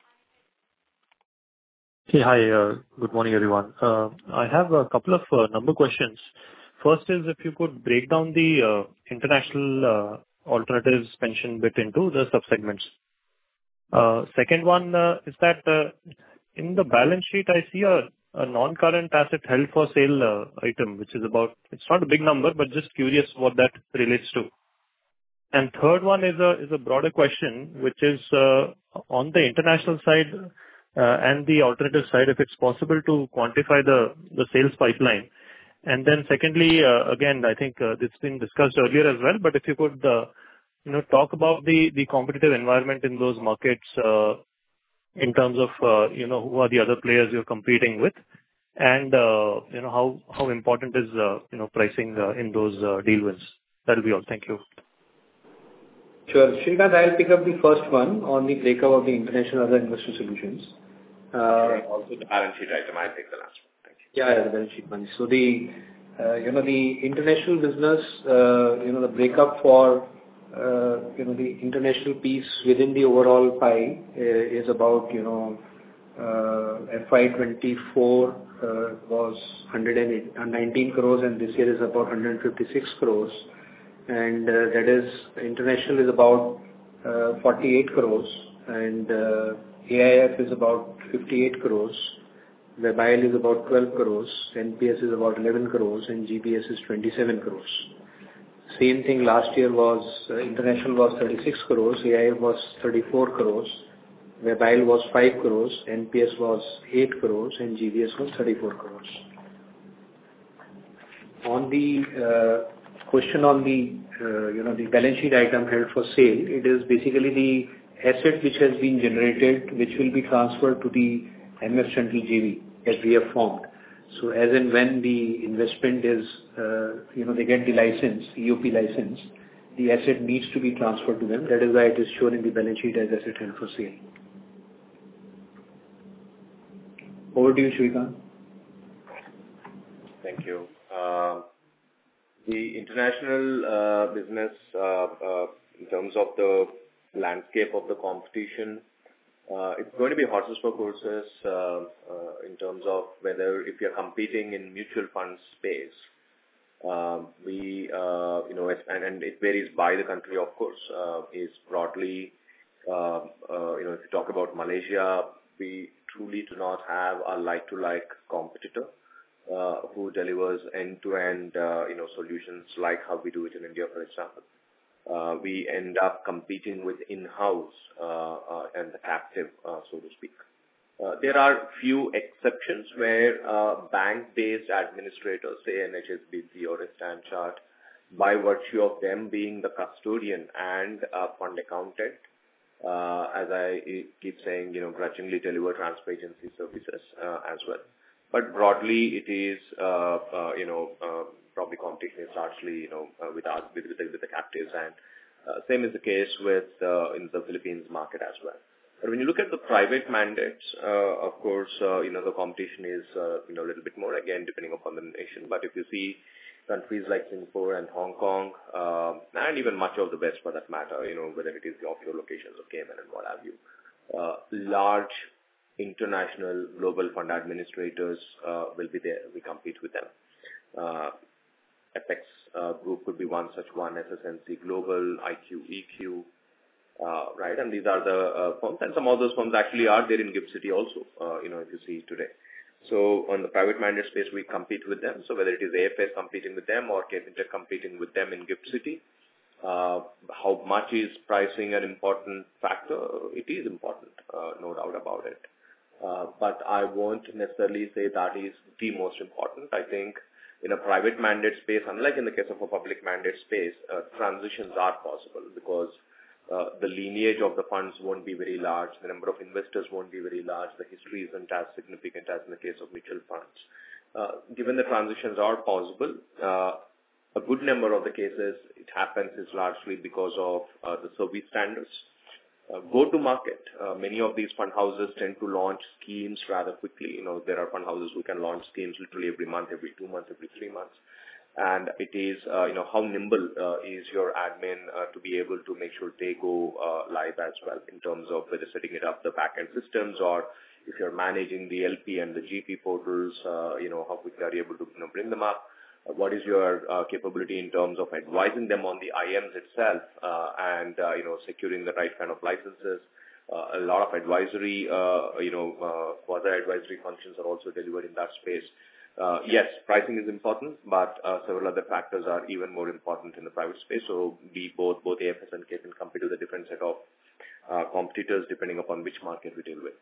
Hey, hi. Uh, good morning, everyone. Uh, I have a couple of uh, number questions. First is if you could break down the uh, international uh, alternatives pension bit into the subsegments. Uh, second one uh, is that uh, in the balance sheet, I see a, a non-current asset held for sale uh, item, which is about, it's not a big number, but just curious what that relates to. And third one is a is a broader question, which is uh, on the international side uh, and the alternative side, if it's possible to quantify the the sales pipeline. And then secondly, uh, again, I think uh, it's been discussed earlier as well, but if you could, uh, you know, talk about the the competitive environment in those markets uh, in terms of, uh, you know, who are the other players you're competing with, and uh, you know how how important is uh, you know pricing uh, in those uh, deal wins. That'll be all. Thank you. Sure. Shrikant, I'll pick up the first one on the breakup of the international other investor solutions. Uh, also the balance sheet item, I'll take the last one. Thank you. Yeah, yeah, the balance sheet one. So the, uh, you know, the international business, uh, you know, the breakup for, uh, you know, the international piece within the overall pie uh, is about, you know, uh, F Y twenty-four uh, was one hundred nineteen crores and this year is about one hundred fifty-six crores. And uh, that is, international is about uh, forty-eight crores and uh, A I F is about fifty-eight crores, Webile is about twelve crores, N P S is about eleven crores and G B S is twenty-seven crores. Same thing last year was, uh, international was thirty-six crores, A I F was thirty-four crores, Webile was five crores, N P S was eight crores and G B S was thirty-four crores. On the uh, question on the, uh, you know, the balance sheet item held for sale, it is basically the asset which has been generated, which will be transferred to the M F Central J V that we have formed. So as and when the investment is, uh, you know, they get the license, E O P license, the asset needs to be transferred to them. That is why it is shown in the balance sheet as asset held for sale. Over to you, Shrikant. Thank you. Uh, The international uh, business, uh, uh, in terms of the landscape of the competition, uh, it's going to be horses for courses uh, uh, in terms of whether if you're competing in mutual fund space, Uh, we, uh, you know, and, and it varies by the country, of course, uh, is broadly, uh, uh, you know, if you talk about Malaysia, we truly do not have a like-to-like competitor uh, who delivers end-to-end, uh, you know, solutions like how we do it in India, for example. Uh, we end up competing with in-house uh, uh, and the captive, uh, so to speak. Uh, there are few exceptions where uh, bank-based administrators, say an H S B C or a StanChart, by virtue of them being the custodian and uh, fund accountant, uh, as I keep saying, you know, grudgingly deliver transfer agency services uh, as well. But broadly, it is, uh, uh, you know, uh, probably competition is largely, you know, uh, with, us, with, with, the, with the captives, and uh, same is the case with uh, in the Philippines market as well. But when you look at the private mandates, uh, of course, uh, you know, the competition is, uh, you know, a little bit more, again, depending upon the nation. But if you see countries like Singapore and Hong Kong, uh, and even much of the West for that matter, you know, whether it is the offshore locations of Cayman and what have you, uh, large international global fund administrators uh, will be there. We compete with them. Uh, F X uh, Group could be one such one, S S N C Global, I Q, E Q, Uh, right, and these are the uh, firms, and some of those firms actually are there in GIFT City also, uh, you know, if you see today. So on the private mandate space, we compete with them. So whether it is A F S competing with them or KFintech competing with them in GIFT City, uh, how much is pricing an important factor? It is important, uh, no doubt about it. Uh, but I won't necessarily say that is the most important. I think in a private mandate space, unlike in the case of a public mandate space, uh, transitions are possible because Uh, the lineage of the funds won't be very large. The number of investors won't be very large. The history isn't as significant as in the case of mutual funds. Uh, given the transitions are possible, uh, a good number of the cases it happens is largely because of uh, the service standards. Uh, go to market. Uh, many of these fund houses tend to launch schemes rather quickly. You know, there are fund houses who can launch schemes literally every month, every two months, every three months. And it is, uh, you know, how nimble uh, is your admin uh, to be able to make sure they go uh, live as well in terms of whether setting it up the back-end systems or if you're managing the L P and the G P portals, uh, you know, how quickly are you able to, you know, bring them up? Uh, what is your uh, capability in terms of advising them on the I Ms itself uh, and, uh, you know, securing the right kind of licenses? Uh, a lot of advisory, uh, you know, uh, quasi-advisory functions are also delivered in that space. Uh, yes, pricing is important, but uh, several other factors are even more important in the private space. So we both, both A F S and KFin compete with a different set of uh, competitors depending upon which market we deal with.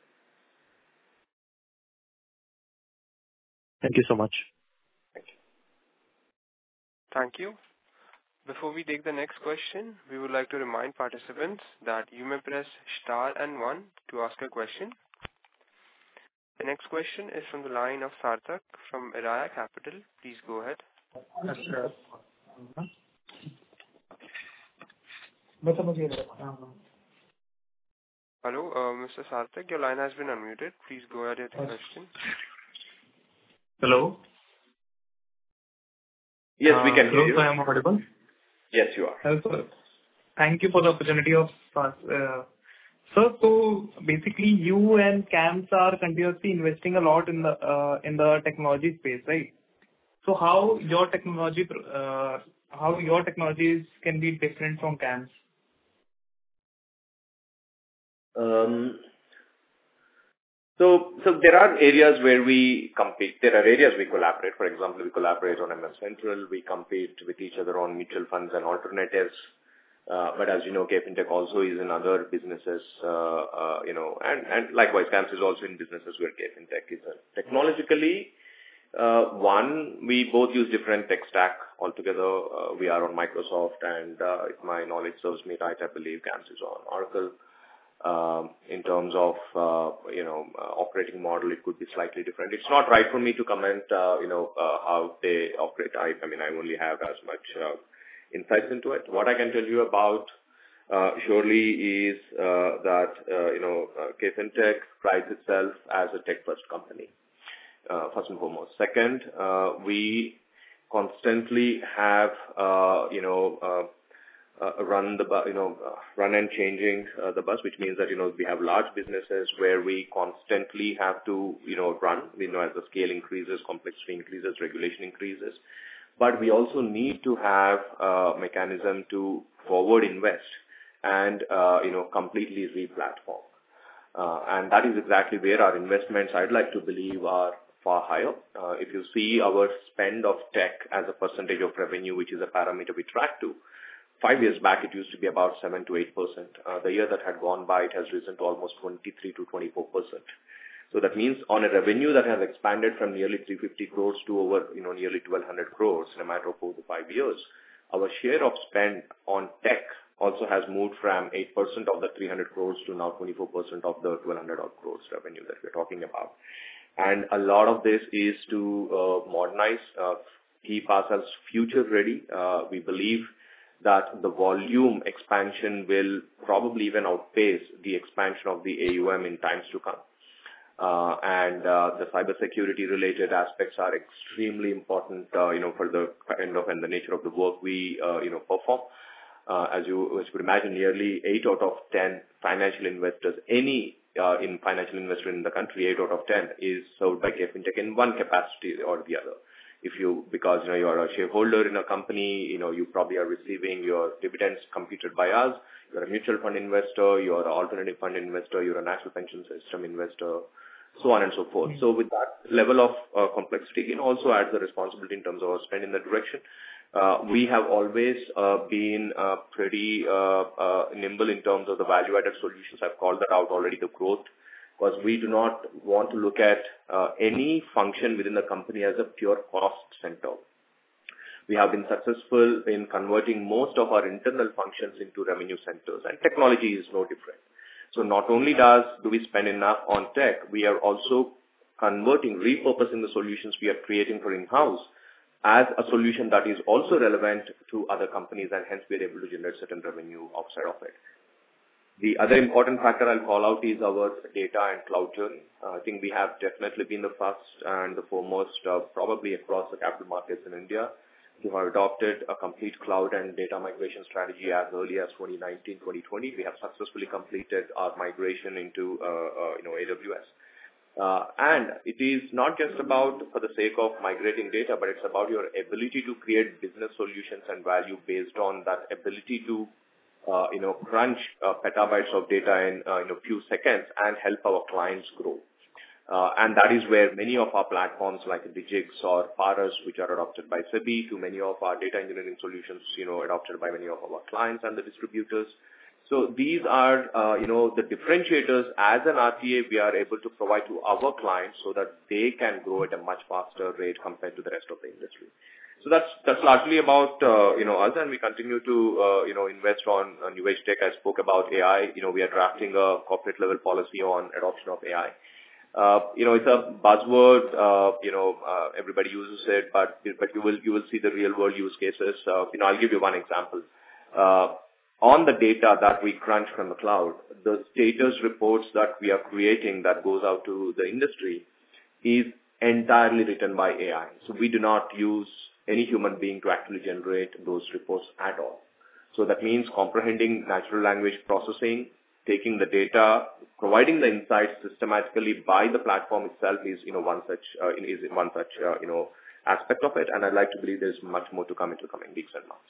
Thank you so much. Thank you. Thank you. Before we take the next question, we would like to remind participants that you may press star and one to ask a question. The next question is from the line of Sarthak from Iraya Capital. Please go ahead. Hello, uh, Mister Sarthak, your line has been unmuted. Please go ahead with your question. Hello? Yes, we can hear uh, you. Hello, I am audible? Yes, you are. Hello, sir. Thank you for the opportunity of uh, Sir, so basically you and CAMS are continuously investing a lot in the uh, in the technology space, right? So how your technology uh, how your technologies can be different from CAMS? Um, so, so there are areas where we compete. There are areas we collaborate. For example, we collaborate on M S Central. We compete with each other on mutual funds and alternatives. Uh, but as you know, KFintech also is in other businesses, uh, uh, you know, and, and likewise, CAMS is also in businesses where KFintech is. Technologically, uh, one, we both use different tech stack altogether. Uh, we are on Microsoft, and uh, if my knowledge serves me right, I believe CAMS is on Oracle. Um, in terms of, uh, you know, uh, operating model, it could be slightly different. It's not right for me to comment, uh, you know, uh, how they operate. I, I mean, I only have as much uh, insights into it. What I can tell you about uh, surely is uh, that, uh, you know, uh, KFintech prides itself as a tech-first company, uh, first and foremost. Second, uh, we constantly have, uh, you know, uh, uh, run the, bu- you know, uh, run and changing uh, the bus, which means that, you know, we have large businesses where we constantly have to, you know, run, you know, as the scale increases, complexity increases, regulation increases. but we also need to have a mechanism to forward invest and, uh, you know, completely re-platform. Uh, and that is exactly where our investments, I'd like to believe, are far higher. Uh, if you see our spend of tech as a percentage of revenue, which is a parameter we track to, five years back it used to be about seven to eight percent. Uh, the year that had gone by, it has risen to almost twenty-three to twenty-four percent. So that means on a revenue that has expanded from nearly three hundred fifty crores to over, you know, nearly twelve hundred crores in a matter of four to five years, our share of spend on tech also has moved from eight percent of the three hundred crores to now twenty-four percent of the twelve hundred odd crores revenue that we're talking about. And a lot of this is to uh, modernize, uh, keep ourselves future ready. Uh, we believe that the volume expansion will probably even outpace the expansion of the A U M in times to come. Uh, and uh, the cybersecurity related aspects are extremely important, uh, you know, for the kind of and the nature of the work we, uh, you know, perform. Uh, as you, as you could imagine, nearly eight out of ten financial investors, any uh, in financial investor in the country, eight out of ten is served by KFin Tech in one capacity or the other. If you, because, you know, you're a shareholder in a company, you know, you probably are receiving your dividends computed by us. You're a mutual fund investor, you're an alternative fund investor, you're a national pension system investor, so on and so forth. Mm-hmm. So with that level of uh, complexity, it also adds the responsibility in terms of our spend in that direction. Uh, we have always uh, been uh, pretty uh, uh, nimble in terms of the value-added solutions. I've called that out already, the growth, because we do not want to look at uh, any function within the company as a pure cost center. We have been successful in converting most of our internal functions into revenue centers, and technology is no different. So not only does do we spend enough on tech, we are also converting, repurposing the solutions we are creating for in-house as a solution that is also relevant to other companies, and hence we are able to generate certain revenue outside of it. The other important factor I'll call out is our data and cloud journey. Uh, I think we have definitely been the first and the foremost, uh, probably across the capital markets in India, to have adopted a complete cloud and data migration strategy as early as twenty nineteen, twenty twenty. We have successfully completed our migration into, uh, uh, you know, A W S. Uh, and it is not just about for the sake of migrating data, but it's about your ability to create business solutions and value based on that ability to, uh, you know, crunch uh, petabytes of data in, uh, in a few seconds and help our clients grow. Uh, and that is where many of our platforms like Digix or Paras, which are adopted by SEBI, to many of our data engineering solutions, you know, adopted by many of our clients and the distributors. So these are, uh, you know, the differentiators as an R T A we are able to provide to our clients so that they can grow at a much faster rate compared to the rest of the industry. So that's that's largely about, uh, you know, us, and we continue to, uh, you know, invest on uh, new age tech. I spoke about A I. You know, we are drafting a corporate level policy on adoption of A I. Uh, you know, it's a buzzword, uh, you know, uh, everybody uses it, but, but you will, you will see the real world use cases. Uh, you know, I'll give you one example. Uh, on the data that we crunch from the cloud, the status reports that we are creating that goes out to the industry is entirely written by A I. So we do not use any human being to actually generate those reports at all. So that means comprehending natural language processing, taking the data, providing the insights systematically by the platform itself is, you know, one such, uh, is one such, uh, you know, aspect of it. And I'd like to believe there's much more to come into the coming weeks and months.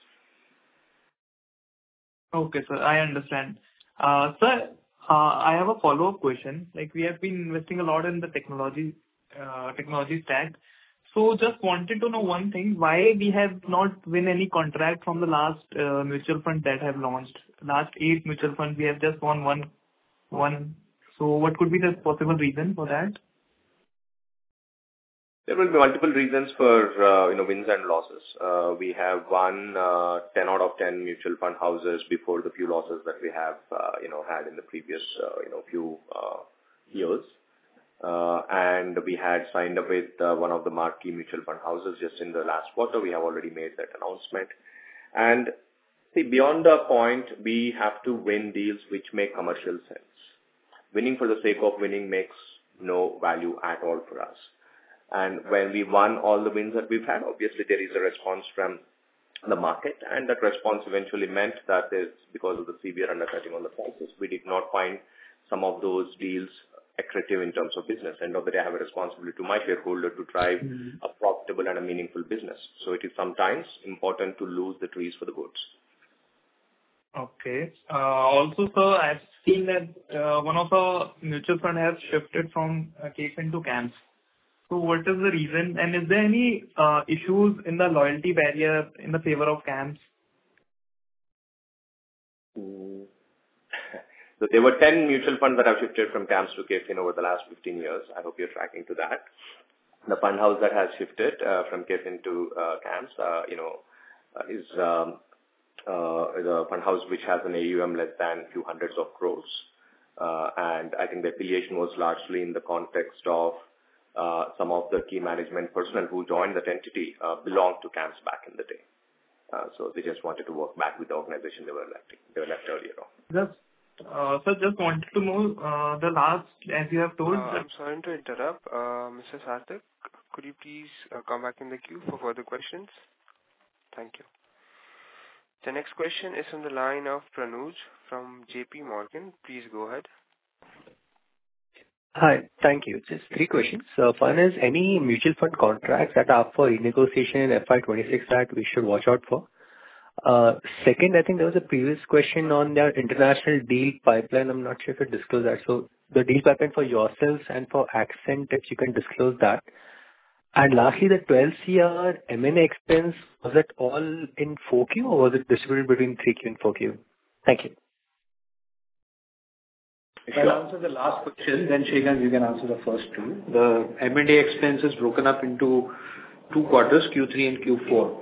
Okay, sir, I understand. Uh, sir, uh, I have a follow-up question. Like, we have been investing a lot in the technology, uh, technology stack. So just wanted to know one thing, why we have not win any contract from the last uh, mutual fund that have launched. Last eight mutual funds, we have just won one. one. So what could be the possible reason for that? There will be multiple reasons for, uh, you know, wins and losses. Uh, we have won uh, ten out of ten mutual fund houses before the few losses that we have, uh, you know, had in the previous, uh, you know, few uh, years. Uh, and we had signed up with uh, one of the marquee mutual fund houses just in the last quarter. We have already made that announcement. And see, beyond the point, we have to win deals which make commercial sense. Winning for the sake of winning makes no value at all for us. And when we won all the wins that we've had, obviously there is a response from the market, and that response eventually meant that there's, because of the severe undercutting on the prices, we did not find some of those deals accretive in terms of business. End of the day, I have a responsibility to my shareholder to drive Mm-hmm. a profitable and a meaningful business. So it is sometimes important to lose the trees for the woods. Okay. Uh, Also, sir, I've seen that uh, one of the mutual fund has shifted from uh, KFin to CAMS. So what is the reason? And is there any uh, issues in the loyalty barrier in the favor of CAMS? Mm. So there were ten mutual funds that have shifted from CAMS to KFin over the last fifteen years. I hope you're tracking to that. The fund house that has shifted uh, from KFin to uh, CAMS, uh, you know, uh, is um, uh, is a fund house which has an A U M less than a few hundreds of crores. Uh, and I think the affiliation was largely in the context of uh, some of the key management personnel who joined that entity uh, belonged to CAMS back in the day. Uh, so they just wanted to work back with the organization they were left, they were left earlier on. Just, uh, sir, just wanted to know uh, the last, as you have told. Uh, I'm sorry to interrupt. Uh, Mister Sarthak, could you please uh, come back in the queue for further questions? Thank you. The next question is from the line of Pranuj from J P Morgan. Please go ahead. Hi. Thank you. Just three questions. Uh, One is, any mutual fund contracts that are up for renegotiation in F Y twenty-six that we should watch out for? Uh, Second, I think there was a previous question on their international deal pipeline. I'm not sure if you disclosed that. So the deal pipeline for yourselves and for Accent, if you can disclose that. And lastly, the twelve crore M and A expense, was it all in four Q or was it distributed between three Q and four Q? Thank you. If I'll answer the last question, then Srikanth, you can answer the first two. The M and A expense is broken up into two quarters, Q three and Q four.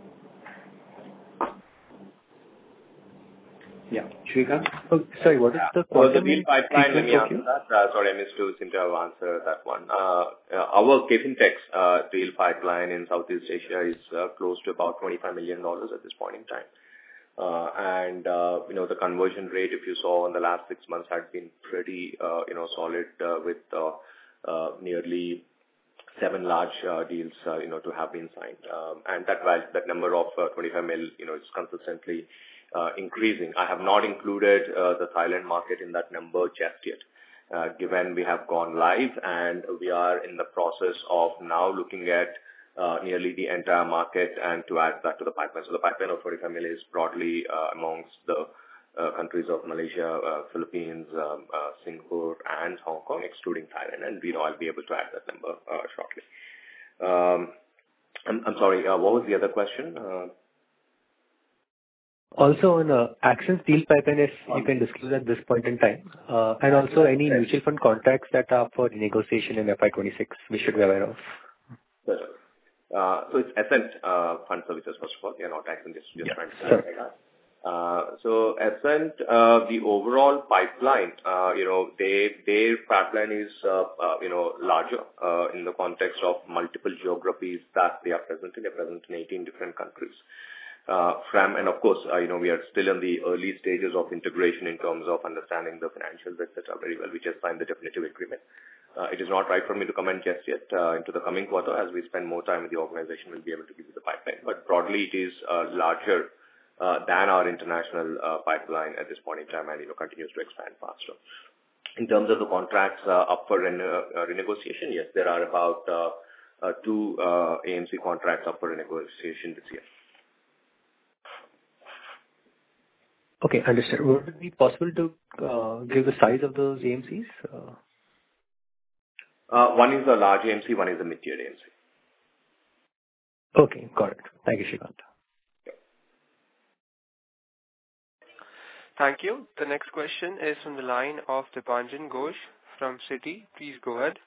Yeah. Srikanth? Oh, sorry, what is the So the quantum deal in pipeline, let three me Q and answer four Q? that. Uh, Sorry, I missed to seem to have answered that one. Uh, uh, Our KFintech's uh, deal pipeline in Southeast Asia is uh, close to about twenty-five million dollars at this point in time. Uh, And, uh, you know, the conversion rate, if you saw in the last six months, had been pretty, uh, you know, solid, uh, with uh, uh, nearly seven large uh, deals, uh, you know, to have been signed. Um, And that val- that number of uh, twenty-five mil, you know, is consistently uh, increasing. I have not included uh, the Thailand market in that number just yet, uh, given we have gone live and we are in the process of now looking at uh, nearly the entire market and to add that to the pipeline. So the pipeline of twenty-five million is broadly uh, amongst the uh, countries of Malaysia, uh, Philippines, um, uh, Singapore, and Hong Kong, excluding Thailand. And we know I'll be able to add that number uh, shortly. Um, I'm, I'm sorry, uh, what was the other question? Uh, Also on uh, Accent's deal pipeline, if you can disclose at this point in time, uh, and also any mutual fund contracts that are up for renegotiation in F Y twenty-six, we should be aware of. Uh, So it's Ascent uh, Fund Services, first of all. You're not Accent, just just Yeah, trying to sure. clarify that. Uh, So Ascent, uh, the overall pipeline, uh, you know, they their pipeline is, uh, uh, you know, larger uh, in the context of multiple geographies that they are present in. They're present in eighteen different countries. Uh, From and of course, uh, you know, we are still in the early stages of integration in terms of understanding the financials, et cetera, very well. We just signed the definitive agreement. Uh, It is not right for me to comment just yet. Uh, Into the coming quarter, as we spend more time with the organization, we'll be able to give you the pipeline. But broadly, it is uh, larger uh, than our international uh, pipeline at this point in time and, you know, continues to expand faster. In terms of the contracts uh, up for rene- uh, renegotiation, yes, there are about uh, uh, two uh, A M C contracts up for renegotiation this year. Okay, understood. Would it be possible to uh, give the size of those A M Cs? Uh, Uh, One is a large A M C, one is a mid-tier A M C. Okay, got it. Thank you, Srikanth. Thank you. The next question is from the line of Dipanjan Ghosh from Citi. Please go ahead.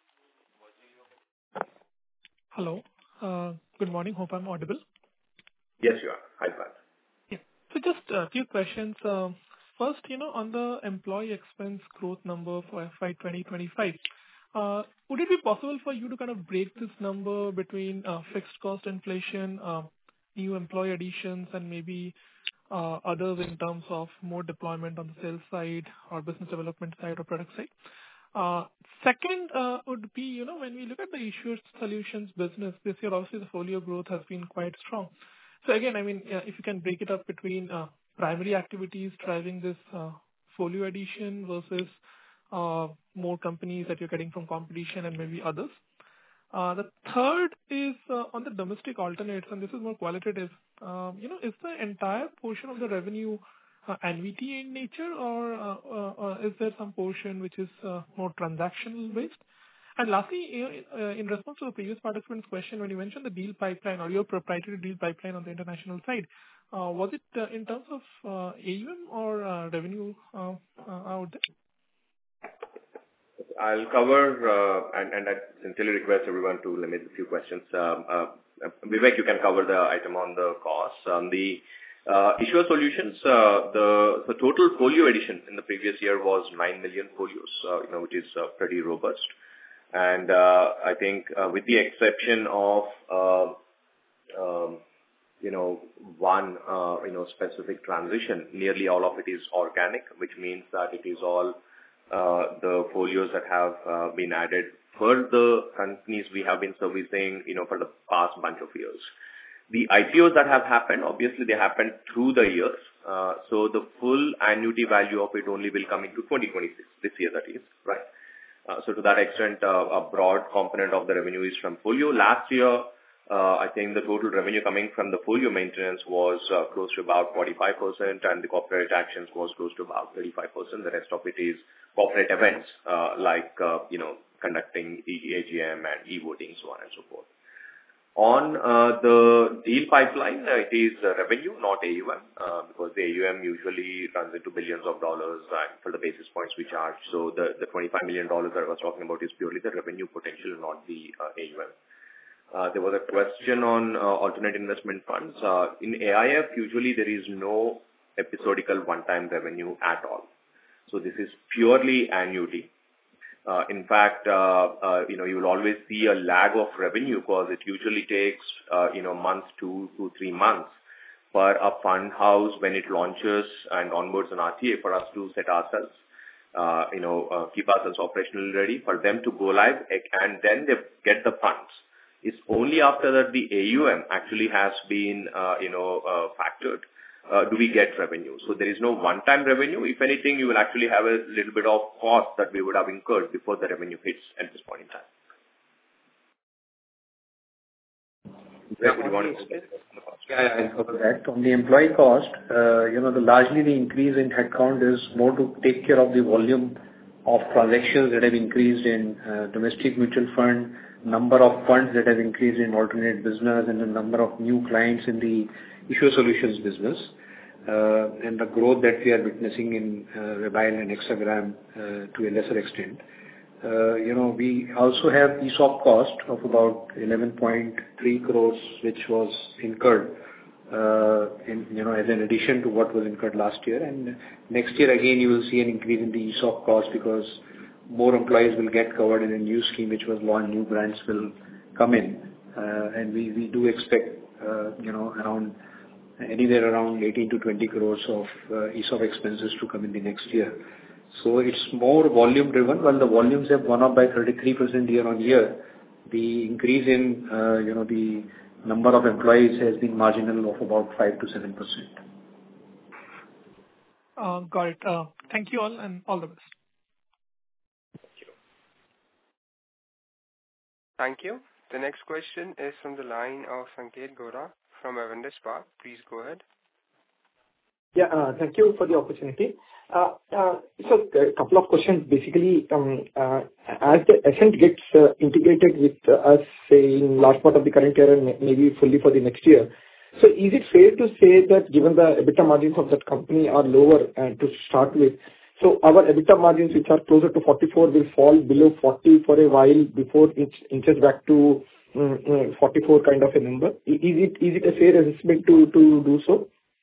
Hello. Uh, Good morning. Hope I'm audible. Yes, you are. Hi, Brad. Yeah. So just a few questions. Uh, First, you know, on the employee expense growth number for F Y twenty twenty-five, uh, would it be possible for you to kind of break this number between uh, fixed cost inflation, uh, new employee additions, and maybe uh, others in terms of more deployment on the sales side or business development side or product side? Uh, Second, uh, would be, you know, when we look at the issuer solutions business this year, obviously the folio growth has been quite strong. So again, I mean, uh, if you can break it up between uh, primary activities driving this uh, folio addition versus uh, more companies that you're getting from competition and maybe others? Uh, The third is uh, on the domestic alternates, and this is more qualitative. Um, You know, is the entire portion of the revenue uh, annuity in nature, or uh, uh, uh, is there some portion which is uh, more transactional based? And lastly, you know, in uh, in response to the previous participant's question, when you mentioned the deal pipeline or your proprietary deal pipeline on the international side, uh, was it uh, in terms of uh, A U M or uh, revenue uh, uh, out there? I'll cover, uh, and, and I sincerely request everyone to limit a few questions. Um, uh, Vivek, you can cover the item on the costs. Um, the uh, issuer solutions, uh, the, the total folio addition in the previous year was nine million folios, uh, you know, which is uh, pretty robust. And uh, I think uh, with the exception of, uh, um, you know, one, uh, you know, specific transition, nearly all of it is organic, which means that it is all uh, the folios that have uh, been added for the companies we have been servicing, you know, for the past bunch of years. The I P Os that have happened, obviously they happened through the years. Uh, so the full annuity value of it only will come into twenty twenty-six, this year that is, right? Uh, so to that extent, uh, a broad component of the revenue is from folio. Last year, uh, I think the total revenue coming from the folio maintenance was uh, close to about forty-five percent, and the corporate actions was close to about thirty-five percent. The rest of it is corporate events, uh, like, uh, you know, conducting A G M and e-voting, so on and so forth. On uh, the deal pipeline, uh, it is uh, revenue, not A U M, uh, because the A U M usually runs into billions of dollars and for the basis points we charge. So the, the twenty-five million dollars that I was talking about is purely the revenue potential, not the uh, A U M. Uh, there was a question on uh, alternate investment funds. Uh, in A I F, usually there is no episodical one-time revenue at all. So this is purely annuity. Uh, in fact, uh, uh, you know, you will always see a lag of revenue because it usually takes, uh, you know, months, two to three months for a fund house when it launches and onboards an R T A for us to set ourselves, uh, you know, uh, keep ourselves operationally ready for them to go live, and then they get the funds. It's only after that the A U M actually has been, uh, you know, uh, factored. Uh, do we get revenue? So there is no one-time revenue. If anything, you will actually have a little bit of cost that we would have incurred before the revenue hits at this point in time. Yeah, Would you want to yeah, yeah, I'll cover that. On the employee cost, uh, you know, the largely the increase in headcount is more to take care of the volume of transactions that have increased in uh, domestic mutual fund, number of funds that have increased in alternate business, and the number of new clients in the issuer solutions business. Uh, and the growth that we are witnessing in uh, Webile and Hexagram uh, to a lesser extent. Uh, you know, we also have E S O P cost of about eleven point three crores, which was incurred, uh, in, you know, as an addition to what was incurred last year. And next year, again, you will see an increase in the E S O P cost because more employees will get covered in a new scheme which was launched, new grants will come in. Uh, and we, we do expect, uh, you know, around anywhere around eighteen to twenty crores of uh, E S O P expenses to come in the next year. So it's more volume driven. While the volumes have gone up by thirty-three percent year on year, the increase in, uh, you know, the number of employees has been marginal of about five to seven percent. Uh, got it. Uh, thank you all, and all the best. Thank you. The next question is from the line of Sanket Gora from Avendus Spark. Please go ahead. Yeah, uh, thank you for the opportunity. Uh, uh, so a couple of questions. Basically, um, uh, as the Ascent gets uh, integrated with uh, us, say in large part of the current year and maybe fully for the next year, so is it fair to say that given the EBITDA margins of that company are lower uh, to start with, so our EBITDA margins, which are closer to forty-four, will fall below forty for a while before it inches back to um, um, forty-four kind of a number? Is it is it a fair assessment to to do so?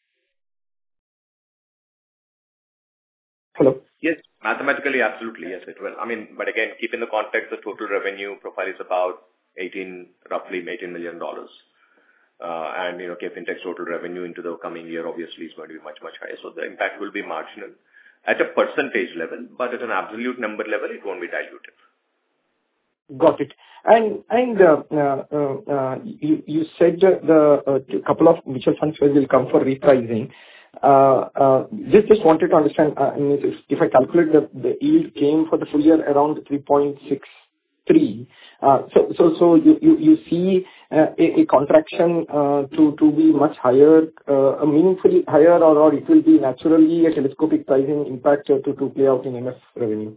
Hello? Yes, mathematically, absolutely, yes, it will. I mean, but again, keep in the context, the total revenue profile is about eighteen, roughly eighteen million dollars. Uh, and, you know, KFintech's total revenue into the coming year obviously is going to be much, much higher. So the impact will be marginal at a percentage level, but at an absolute number level, it won't be dilutive. Got it. And and uh, uh, uh, you you said that the uh, couple of mutual funds will come for repricing. Uh, uh, just just wanted to understand. Uh, I mean, if, if I calculate the the yield came for the full year around three point six three. Uh, so so so you you you see uh, a, a contraction uh, to to be much higher, uh, meaningfully higher, or or it will be naturally a telescopic pricing impact to to play out in M F revenue.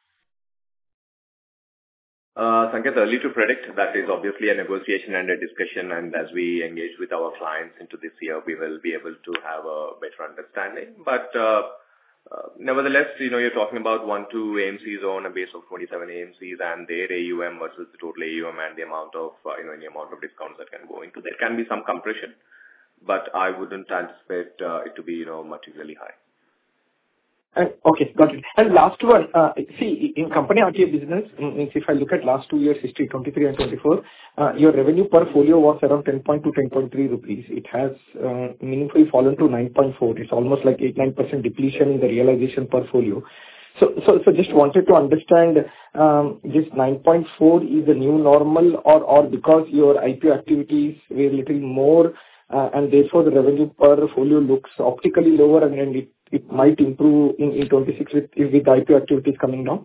Uh, Sanket, early to predict. That is obviously a negotiation and a discussion, and as we engage with our clients into this year, we will be able to have a better understanding. But uh, uh, nevertheless, you know, you're talking about one, two A M Cs on a base of twenty-seven A M Cs and their A U M versus the total A U M and the amount of, uh, you know, any amount of discounts that can go into. There can be some compression, but I wouldn't anticipate uh, it to be, you know, materially high. Uh, Okay, got it. And last one, uh, see, in company R T A business, means if I look at last two years history, twenty-three and twenty-four, uh, your revenue per folio was around ten point two, ten point three rupees. It has uh, meaningfully fallen to nine point four. It's almost like eight to nine percent depletion in the realization per folio. So, so, so just wanted to understand, um, this nine point four is the new normal, or, or because your I P O activities were little more, uh, and therefore the revenue per folio looks optically lower, and then it it might improve in in twenty-six with with the I P O activities coming down?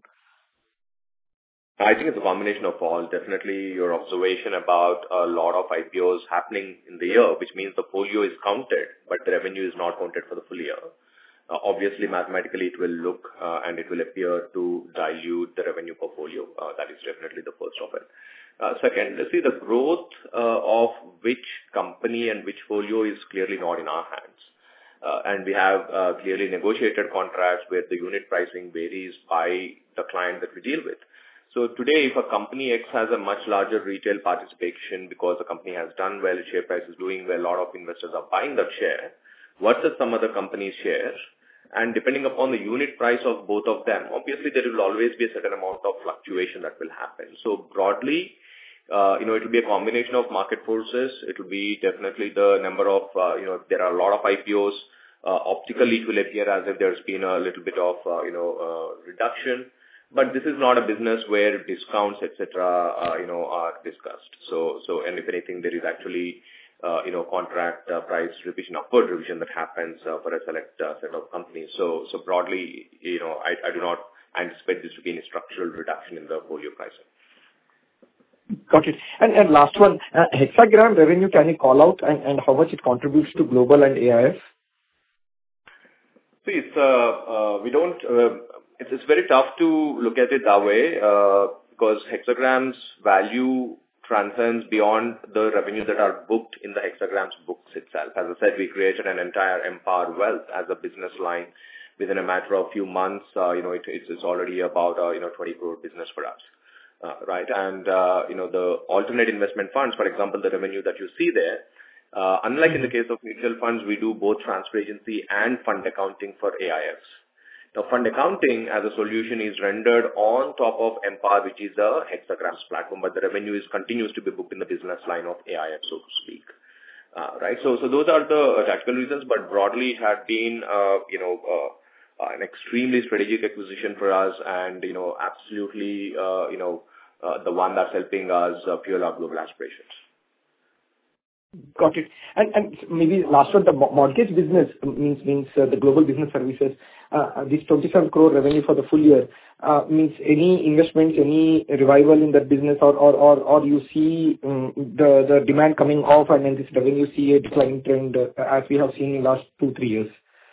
I think it's a combination of all. Definitely your observation about a lot of I P Os happening in the year, which means the folio is counted, but the revenue is not counted for the full year. Uh, Obviously, mathematically, it will look uh, and it will appear to dilute the revenue per folio. Uh, That is definitely the first of it. Uh, Second, let's see, the growth uh, of which company and which folio is clearly not in our hands. Uh, and we have uh, clearly negotiated contracts where the unit pricing varies by the client that we deal with. So today, if a company X has a much larger retail participation because the company has done well, share price is doing well, a lot of investors are buying that share, versus some other company's share, and depending upon the unit price of both of them, obviously there will always be a certain amount of fluctuation that will happen. So broadly, Uh, you know, it will be a combination of market forces. It will be definitely the number of, uh, you know, there are a lot of I P Os. Uh, optically, it will appear as if there's been a little bit of, uh, you know, uh, reduction. But this is not a business where discounts, et cetera, uh, you know, are discussed. So, so, and if anything, there is actually, uh, you know, contract uh, price revision, upward revision that happens uh, for a select uh, set of companies. So, so broadly, you know, I, I do not anticipate this to be any structural reduction in the folio pricing. Got it. And and last one, uh, Hexagram revenue, can you call out and and how much it contributes to global and A I F? See, it's, uh, uh, we don't, uh, it's, it's very tough to look at it that way, uh, because Hexagram's value transcends beyond the revenues that are booked in the Hexagram's books itself. As I said, we created an entire Empower Wealth as a business line within a matter of few months. Uh, you know, it, it's, it's already about, uh, you know, twenty crore business for us. Uh, right. And, uh, you know, the alternate investment funds, for example, the revenue that you see there, uh, unlike in the case of mutual funds, we do both transfer agency and fund accounting for A I Fs. Now, fund accounting as a solution is rendered on top of Empower, which is a Hexagram's platform, but the revenue is continues to be booked in the business line of A I F, so to speak. Uh, right. So, so those are the uh, tactical reasons, but broadly it had been, uh, you know, uh, uh, an extremely strategic acquisition for us and, you know, absolutely, uh, you know, Uh, the one that's helping us uh, fuel our global aspirations. Got it. And and maybe last one, the mortgage business means means uh, the global business services. Uh, this twenty-seven crore revenue for the full year uh, means any investments, any revival in that business, or or or, or you see um, the the demand coming off, and then this revenue see a declining trend uh, as we have seen in last two three years.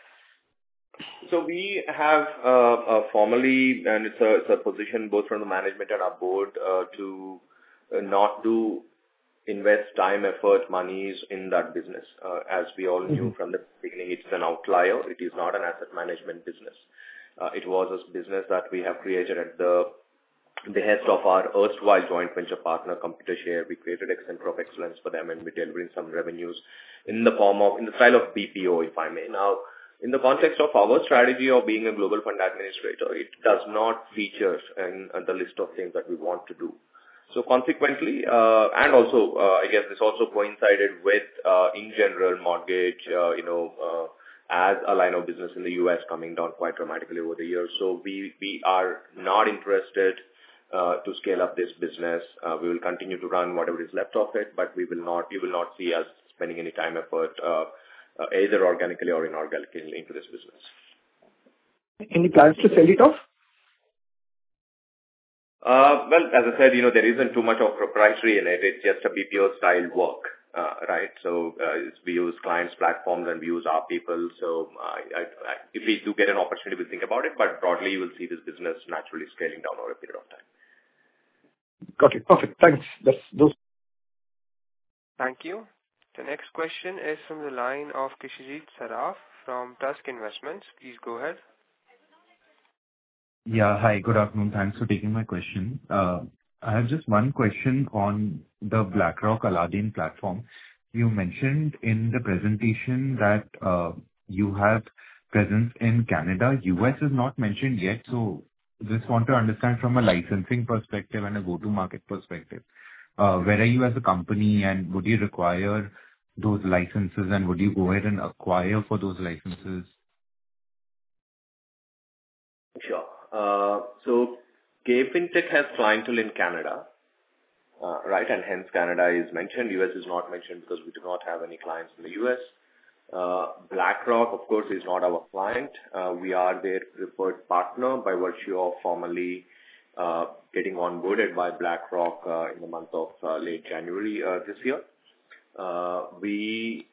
So we have uh, uh, formally, and it's a, it's a position both from the management and our board uh, to uh, not do invest time, effort, monies in that business. Uh, as we all knew mm-hmm. from the beginning, it's an outlier. It is not an asset management business. Uh, it was a business that we have created at the behest of our erstwhile joint venture partner, Computershare. We created a center of excellence for them, and we're delivering some revenues in the form of, in the style of B P O, if I may. Now, in the context of our strategy of being a global fund administrator, it does not feature in, in the list of things that we want to do. So consequently, uh, and also, uh, I guess this also coincided with, uh, in general, mortgage, uh, you know, uh, as a line of business in the U S coming down quite dramatically over the years. So we, we are not interested uh, to scale up this business. Uh, we will continue to run whatever is left of it, but we will not, you will not see us spending any time, effort, uh, uh, either organically or inorganically into this business. Any plans to sell it off? Uh, well, as I said, you know, there isn't too much of proprietary in it. It's just a B P O style work, uh, right? So uh, we use clients' platforms and we use our people. So uh, I, I, if we do get an opportunity, we'll think about it. But broadly, you will see this business naturally scaling down over a period of time. Got it. Perfect. Thanks. That's those. Thank you. The next question is from the line of Kishijit Saraf from Tusk Investments. Please go ahead. Yeah. Hi, good afternoon. Thanks for taking my question. Uh, I have just one question on the BlackRock Aladdin platform. You mentioned in the presentation that uh, you have presence in Canada. U S is not mentioned yet, so just want to understand from a licensing perspective and a go-to-market perspective, uh, where are you as a company, and would you require those licenses, and would you go ahead and acquire for those licenses? Sure. Uh, so KFintech has clientele in Canada, uh, right? And hence Canada is mentioned. U S is not mentioned because we do not have any clients in the U S. Uh, BlackRock, of course, is not our client. Uh, we are their preferred partner by virtue of formally uh, getting onboarded by BlackRock uh, in the month of uh, late January uh, this year. Uh, we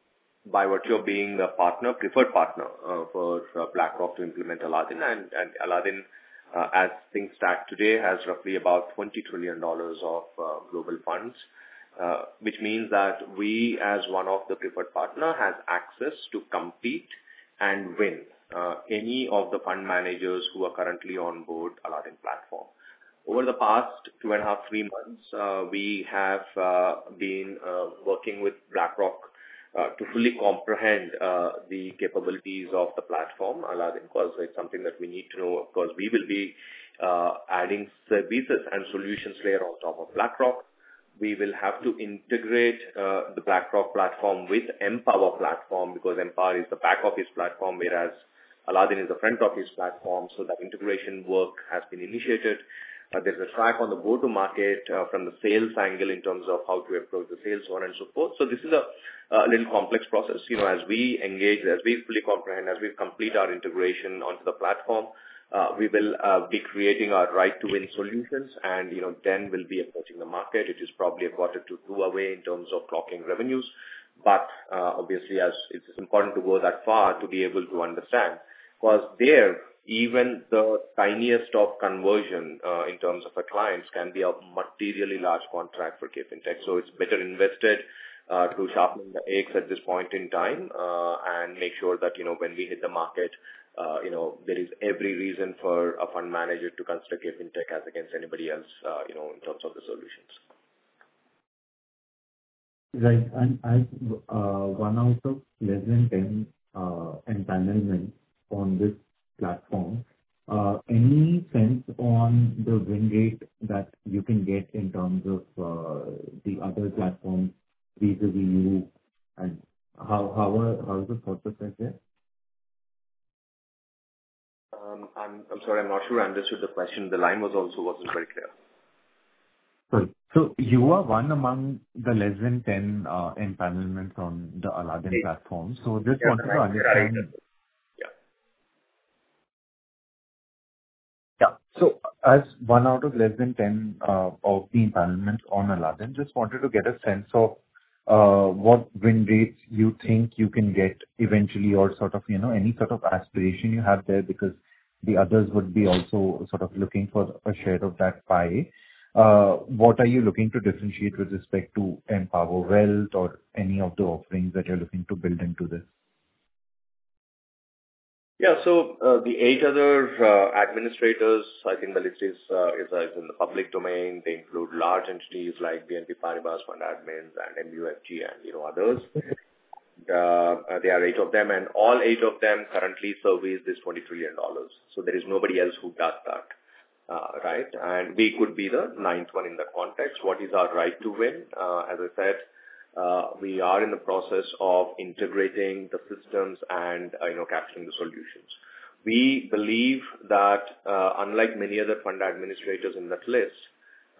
by virtue of being a partner, preferred partner uh, for uh, BlackRock to implement Aladdin. And, and Aladdin, uh, as things stack today, has roughly about twenty trillion dollars of uh, global funds, uh, which means that we, as one of the preferred partner, has access to compete and win uh, any of the fund managers who are currently on board Aladdin platform. Over the past two and a half, three months, uh, we have uh, been uh, working with BlackRock Uh, to fully comprehend uh, the capabilities of the platform, Aladdin, because it's something that we need to know. Of course, we will be uh, adding services and solutions layer on top of BlackRock. We will have to integrate uh, the BlackRock platform with Empower platform, because Empower is the back office platform, whereas Aladdin is the front office platform. So that integration work has been initiated. Uh, there's a track on the go-to-market uh, from the sales angle in terms of how to approach the sales, so on and so forth. So this is a, a little complex process. You know, as we engage, as we fully comprehend, as we complete our integration onto the platform, uh, we will uh, be creating our right-to-win solutions, and, you know, then we'll be approaching the market. It is probably a quarter to two away in terms of clocking revenues. But uh, obviously, as it's important to go that far to be able to understand, because there, even the tiniest of conversion uh, in terms of a clients can be a materially large contract for KFintech. So it's better invested uh, to sharpen the eggs at this point in time uh, and make sure that, you know, when we hit the market, uh, you know, there is every reason for a fund manager to consider KFintech as against anybody else, uh, you know, in terms of the solutions. Right. And as uh, one out of less than ten uh, empanelments on this platform, uh, any sense on the win rate that you can get in terms of uh, the other platforms vis-a-vis you, and how how are how is the thought process there? Um, I'm I'm sorry, I'm not sure I understood the question. The line was also wasn't very clear. Sorry. So you are one among the less than ten uh, empanelments on the Aladdin Eight. platform. So just Yeah, wanted to there are eight. understand. Yeah. Yeah. So as one out of less than ten uh, of the empanelments on Aladdin, just wanted to get a sense of uh, what win rates you think you can get eventually, or sort of, you know, any sort of aspiration you have there, because the others would be also sort of looking for a share of that pie. Uh, What are you looking to differentiate with respect to Empower Wealth or any of the offerings that you're looking to build into this? Yeah. So, uh, the eight other uh, administrators, I think the list is uh, is uh, is in the public domain. They include large entities like B N P Paribas Fund Admins and M U F G and, you know, others. Uh, There are eight of them, and all eight of them currently service this twenty trillion dollars. So there is nobody else who does that. Uh, right? And we could be the ninth one in that context. What is our right to win? Uh, as I said, uh, we are in the process of integrating the systems and, uh, you know, capturing the solutions. We believe that, uh, unlike many other fund administrators in that list,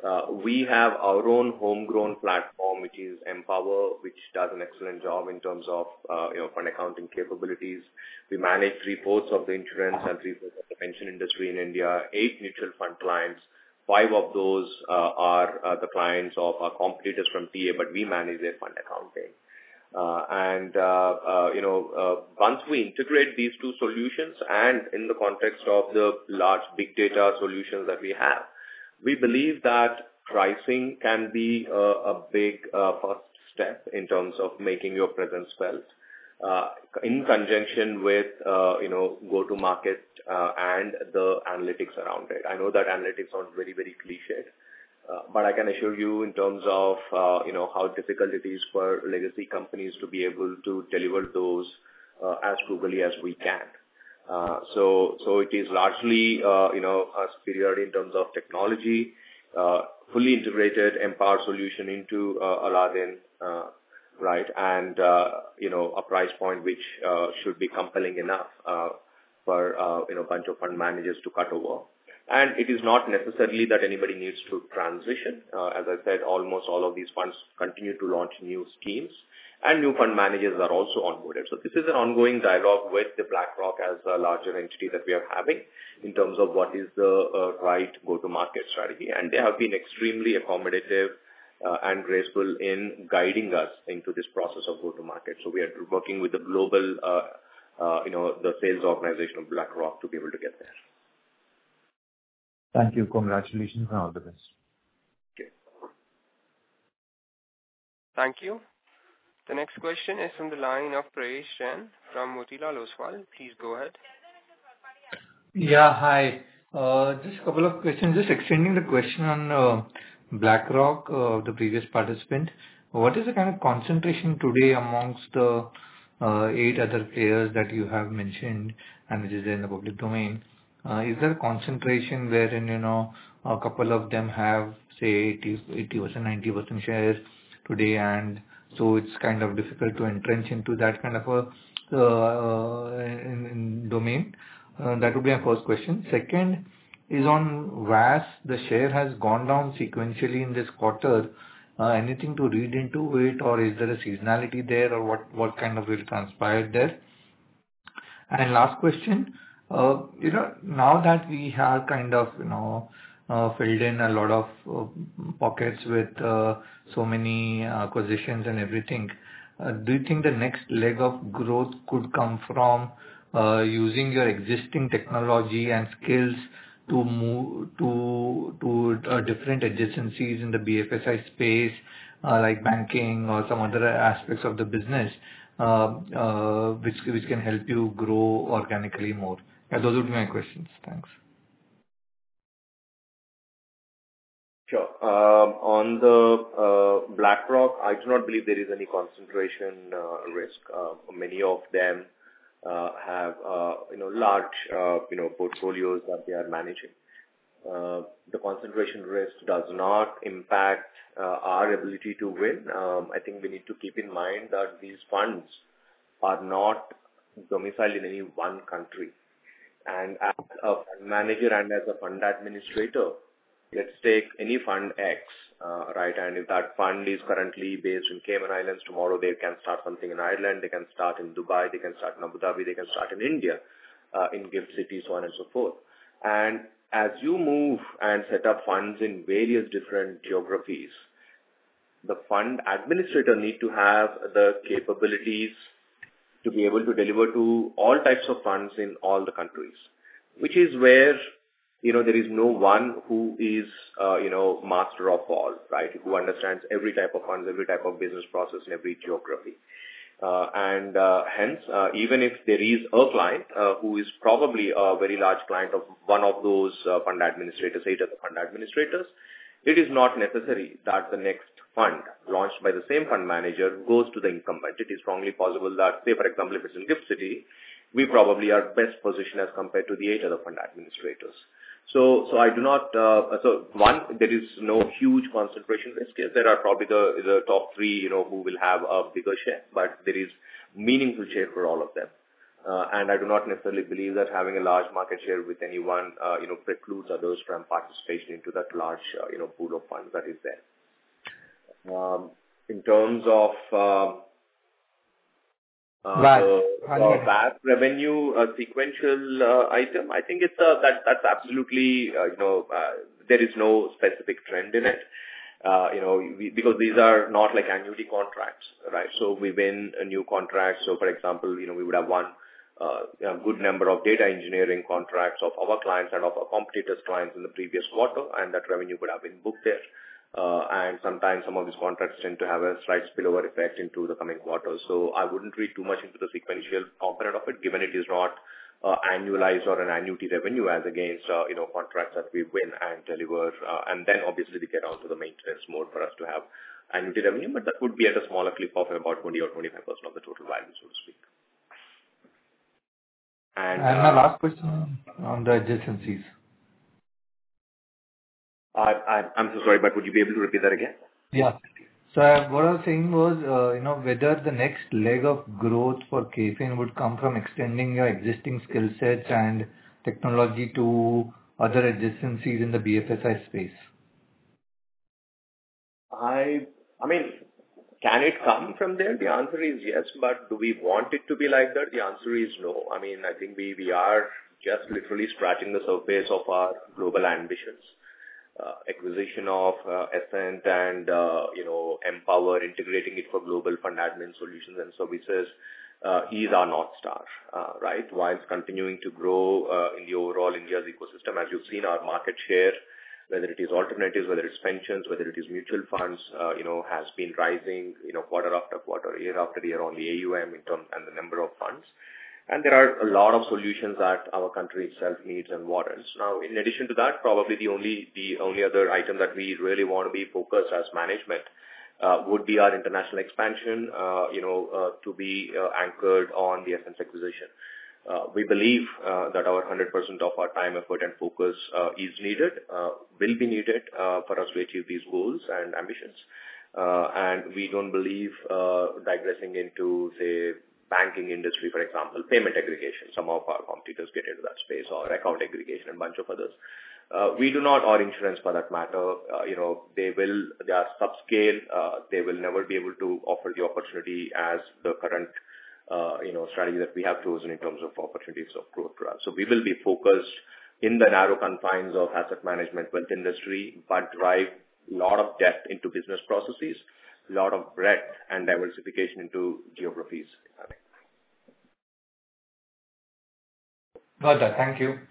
Uh, we have our own homegrown platform, which is Empower, which does an excellent job in terms of uh, you know fund accounting capabilities. We manage three-fourths of the insurance and three-fourths of the pension industry in India, eight mutual fund clients. Five of those uh, are uh, the clients of our competitors from T A, but we manage their fund accounting. Uh, and, uh, uh, you know, uh, once we integrate these two solutions and in the context of the large big data solutions that we have, we believe that pricing can be a, a big uh, first step in terms of making your presence felt uh, in conjunction with, uh, you know, go-to-market uh, and the analytics around it. I know that analytics sounds very, very cliched. Uh, but I can assure you in terms of, uh, you know, how difficult it is for legacy companies to be able to deliver those uh, as frugally as we can. Uh, so, so it is largely, uh, you know, a superiority in terms of technology, uh, fully integrated Empower solution into uh, Aladdin, uh, right? And, uh, you know, a price point which uh, should be compelling enough uh, for, uh, you know, a bunch of fund managers to cut over. And it is not necessarily that anybody needs to transition. Uh, as I said, almost all of these funds continue to launch new schemes, and new fund managers are also onboarded. So this is an ongoing dialogue with the BlackRock as a larger entity that we are having in terms of what is the uh, right go-to-market strategy. And they have been extremely accommodative uh, and graceful in guiding us into this process of go-to-market. So we are working with the global, uh, uh, you know, the sales organization of BlackRock to be able to get there. Thank you. Congratulations and all the best. Okay. Thank you. The next question is from the line of Prayesh Jain from Motilal Oswal. Please go ahead. Yeah, hi. Uh, just a couple of questions. Just extending the question on uh, BlackRock, uh, the previous participant. What is the kind of concentration today amongst the uh, eight other players that you have mentioned and which is in the public domain? Uh, is there a concentration wherein, you know, a couple of them have, say, eighty, eighty percent, ninety percent shares today, and so it's kind of difficult to entrench into that kind of a uh, in, in domain? Uh, that would be my first question. Second is on V A S. The share has gone down sequentially in this quarter. Uh, anything to read into it, or is there a seasonality there, or what, what kind of really transpired there? And last question. Uh, you know, now that we have kind of, you know, uh, filled in a lot of uh, pockets with uh, so many acquisitions and everything, uh, do you think the next leg of growth could come from uh, using your existing technology and skills to move to to uh, different adjacencies in the B F S I space, uh, like banking or some other aspects of the business, uh, uh, which which can help you grow organically more? Yeah, those would be my questions. Thanks. Sure. Um, on the uh, BlackRock, I do not believe there is any concentration uh, risk. Uh, many of them uh, have, uh, you know, large, uh, you know, portfolios that they are managing. Uh, the concentration risk does not impact uh, our ability to win. Um, I think we need to keep in mind that these funds are not domiciled in any one country. And as a fund manager and as a fund administrator, let's take any fund X, uh, right? And if that fund is currently based in Cayman Islands, tomorrow they can start something in Ireland, they can start in Dubai, they can start in Abu Dhabi, they can start in India, uh, in Gift City, so on and so forth. And as you move and set up funds in various different geographies, the fund administrator need to have the capabilities to be able to deliver to all types of funds in all the countries, which is where, you know, there is no one who is, uh, you know, master of all, right? Who understands every type of funds, every type of business process in every geography. Uh, and uh, hence, uh, even if there is a client uh, who is probably a very large client of one of those uh, fund administrators, eight of the fund administrators, it is not necessary that the next fund launched by the same fund manager goes to the incumbent. It is strongly possible that, say, for example, if it's in Gift City, we probably are best positioned as compared to the eight other fund administrators. So, so I do not, uh, so one, there is no huge concentration risk. Yes, there are probably the, the top three, you know, who will have a bigger share, but there is meaningful share for all of them. Uh, and I do not necessarily believe that having a large market share with anyone, uh, you know, precludes others from participation into that large, uh, you know, pool of funds that is there. Um, in terms of um, uh, V A T. the uh, V A T revenue uh, sequential uh, item, I think it's uh, that that's absolutely, uh, you know, uh, there is no specific trend in it. Uh, you know, we, because these are not like annuity contracts, right? So we win a new contract. So, for example, you know, we would have won uh, a good number of data engineering contracts of our clients and of our competitors' clients in the previous quarter, and that revenue would have been booked there. Uh, and sometimes some of these contracts tend to have a slight spillover effect into the coming quarters. So I wouldn't read too much into the sequential component of it, given it is not Uh, annualized or an annuity revenue as against, uh, you know, contracts that we win and deliver. Uh, and then obviously we get on to the maintenance mode for us to have annuity revenue, but that would be at a smaller clip of about twenty or twenty-five percent of the total value, so to speak. And, and my uh, last question on the adjacencies. I, I, I'm so sorry, but would you be able to repeat that again? Yeah. So I, what I was saying was, uh, you know, whether the next leg of growth for KFin would come from extending your existing skill sets and technology to other adjacencies in the B F S I space. I, I mean, can it come from there? The answer is yes, but do we want it to be like that? The answer is no. I mean, I think we, we are just literally scratching the surface of our global ambitions. Uh, acquisition of uh, Ascent and, uh, you know, Empower, integrating it for global fund admin solutions and services uh, is our North Star, uh, right? Whilst continuing to grow uh, in the overall India's ecosystem, as you've seen, our market share, whether it is alternatives, whether it's pensions, whether it is mutual funds, uh, you know, has been rising, you know, quarter after quarter, year after year on the A U M in terms and the number of funds. And there are a lot of solutions that our country itself needs and warrants. Now, in addition to that, probably the only the only other item that we really want to be focused as management uh, would be our international expansion, uh, you know, uh, to be uh, anchored on the Ascent acquisition. Uh, we believe uh, that our one hundred percent of our time, effort, and focus uh, is needed, uh, will be needed uh, for us to achieve these goals and ambitions. Uh, and we don't believe uh, digressing into, say, banking industry, for example, payment aggregation. Some of our competitors get into that space, or account aggregation and a bunch of others. Uh, we do not, or insurance for that matter. Uh, you know, they will, they are subscale. Uh, they will never be able to offer the opportunity as the current, uh, you know, strategy that we have chosen in terms of opportunities of growth for us. So we will be focused in the narrow confines of asset management, wealth industry, but drive a lot of depth into business processes, a lot of breadth and diversification into geographies. Got that. Thank you.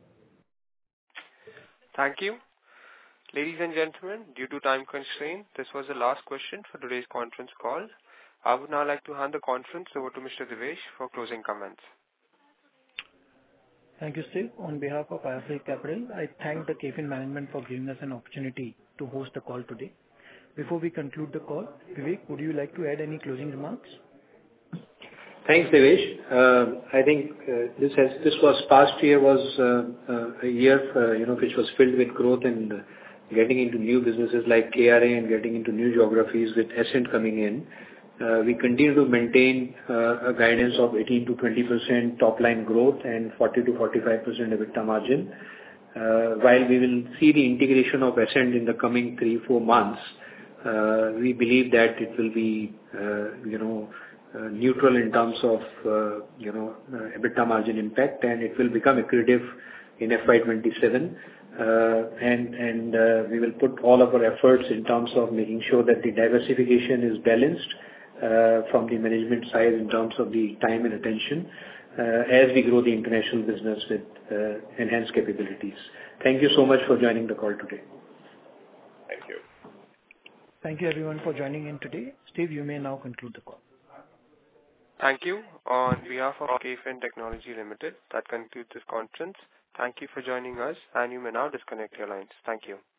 Thank you. Ladies and gentlemen, due to time constraint, this was the last question for today's conference call. I would now like to hand the conference over to Mister Devesh for closing comments. Thank you, Steve. On behalf of I F I Capital, I thank the KFin management for giving us an opportunity to host the call today. Before we conclude the call, Vivek, would you like to add any closing remarks? Thanks, Devesh. Uh, I think uh, this has this was past year was uh, uh, a year uh, you know which was filled with growth and uh, getting into new businesses like K R A and getting into new geographies with Ascent coming in. Uh, we continue to maintain uh, a guidance of eighteen to twenty percent top line growth and forty to forty-five percent EBITDA margin. Uh, while we will see the integration of Ascent in the coming three four months, uh, we believe that it will be uh, you know. Uh, neutral in terms of, uh, you know, uh, EBITDA margin impact, and it will become accretive in F Y twenty-seven. Uh, and and uh, we will put all of our efforts in terms of making sure that the diversification is balanced uh, from the management side in terms of the time and attention uh, as we grow the international business with uh, enhanced capabilities. Thank you so much for joining the call today. Thank you. Thank you everyone for joining in today. Steve, you may now conclude the call. Thank you. On behalf of KFin Technologies Limited, that concludes this conference. Thank you for joining us, and you may now disconnect your lines. Thank you.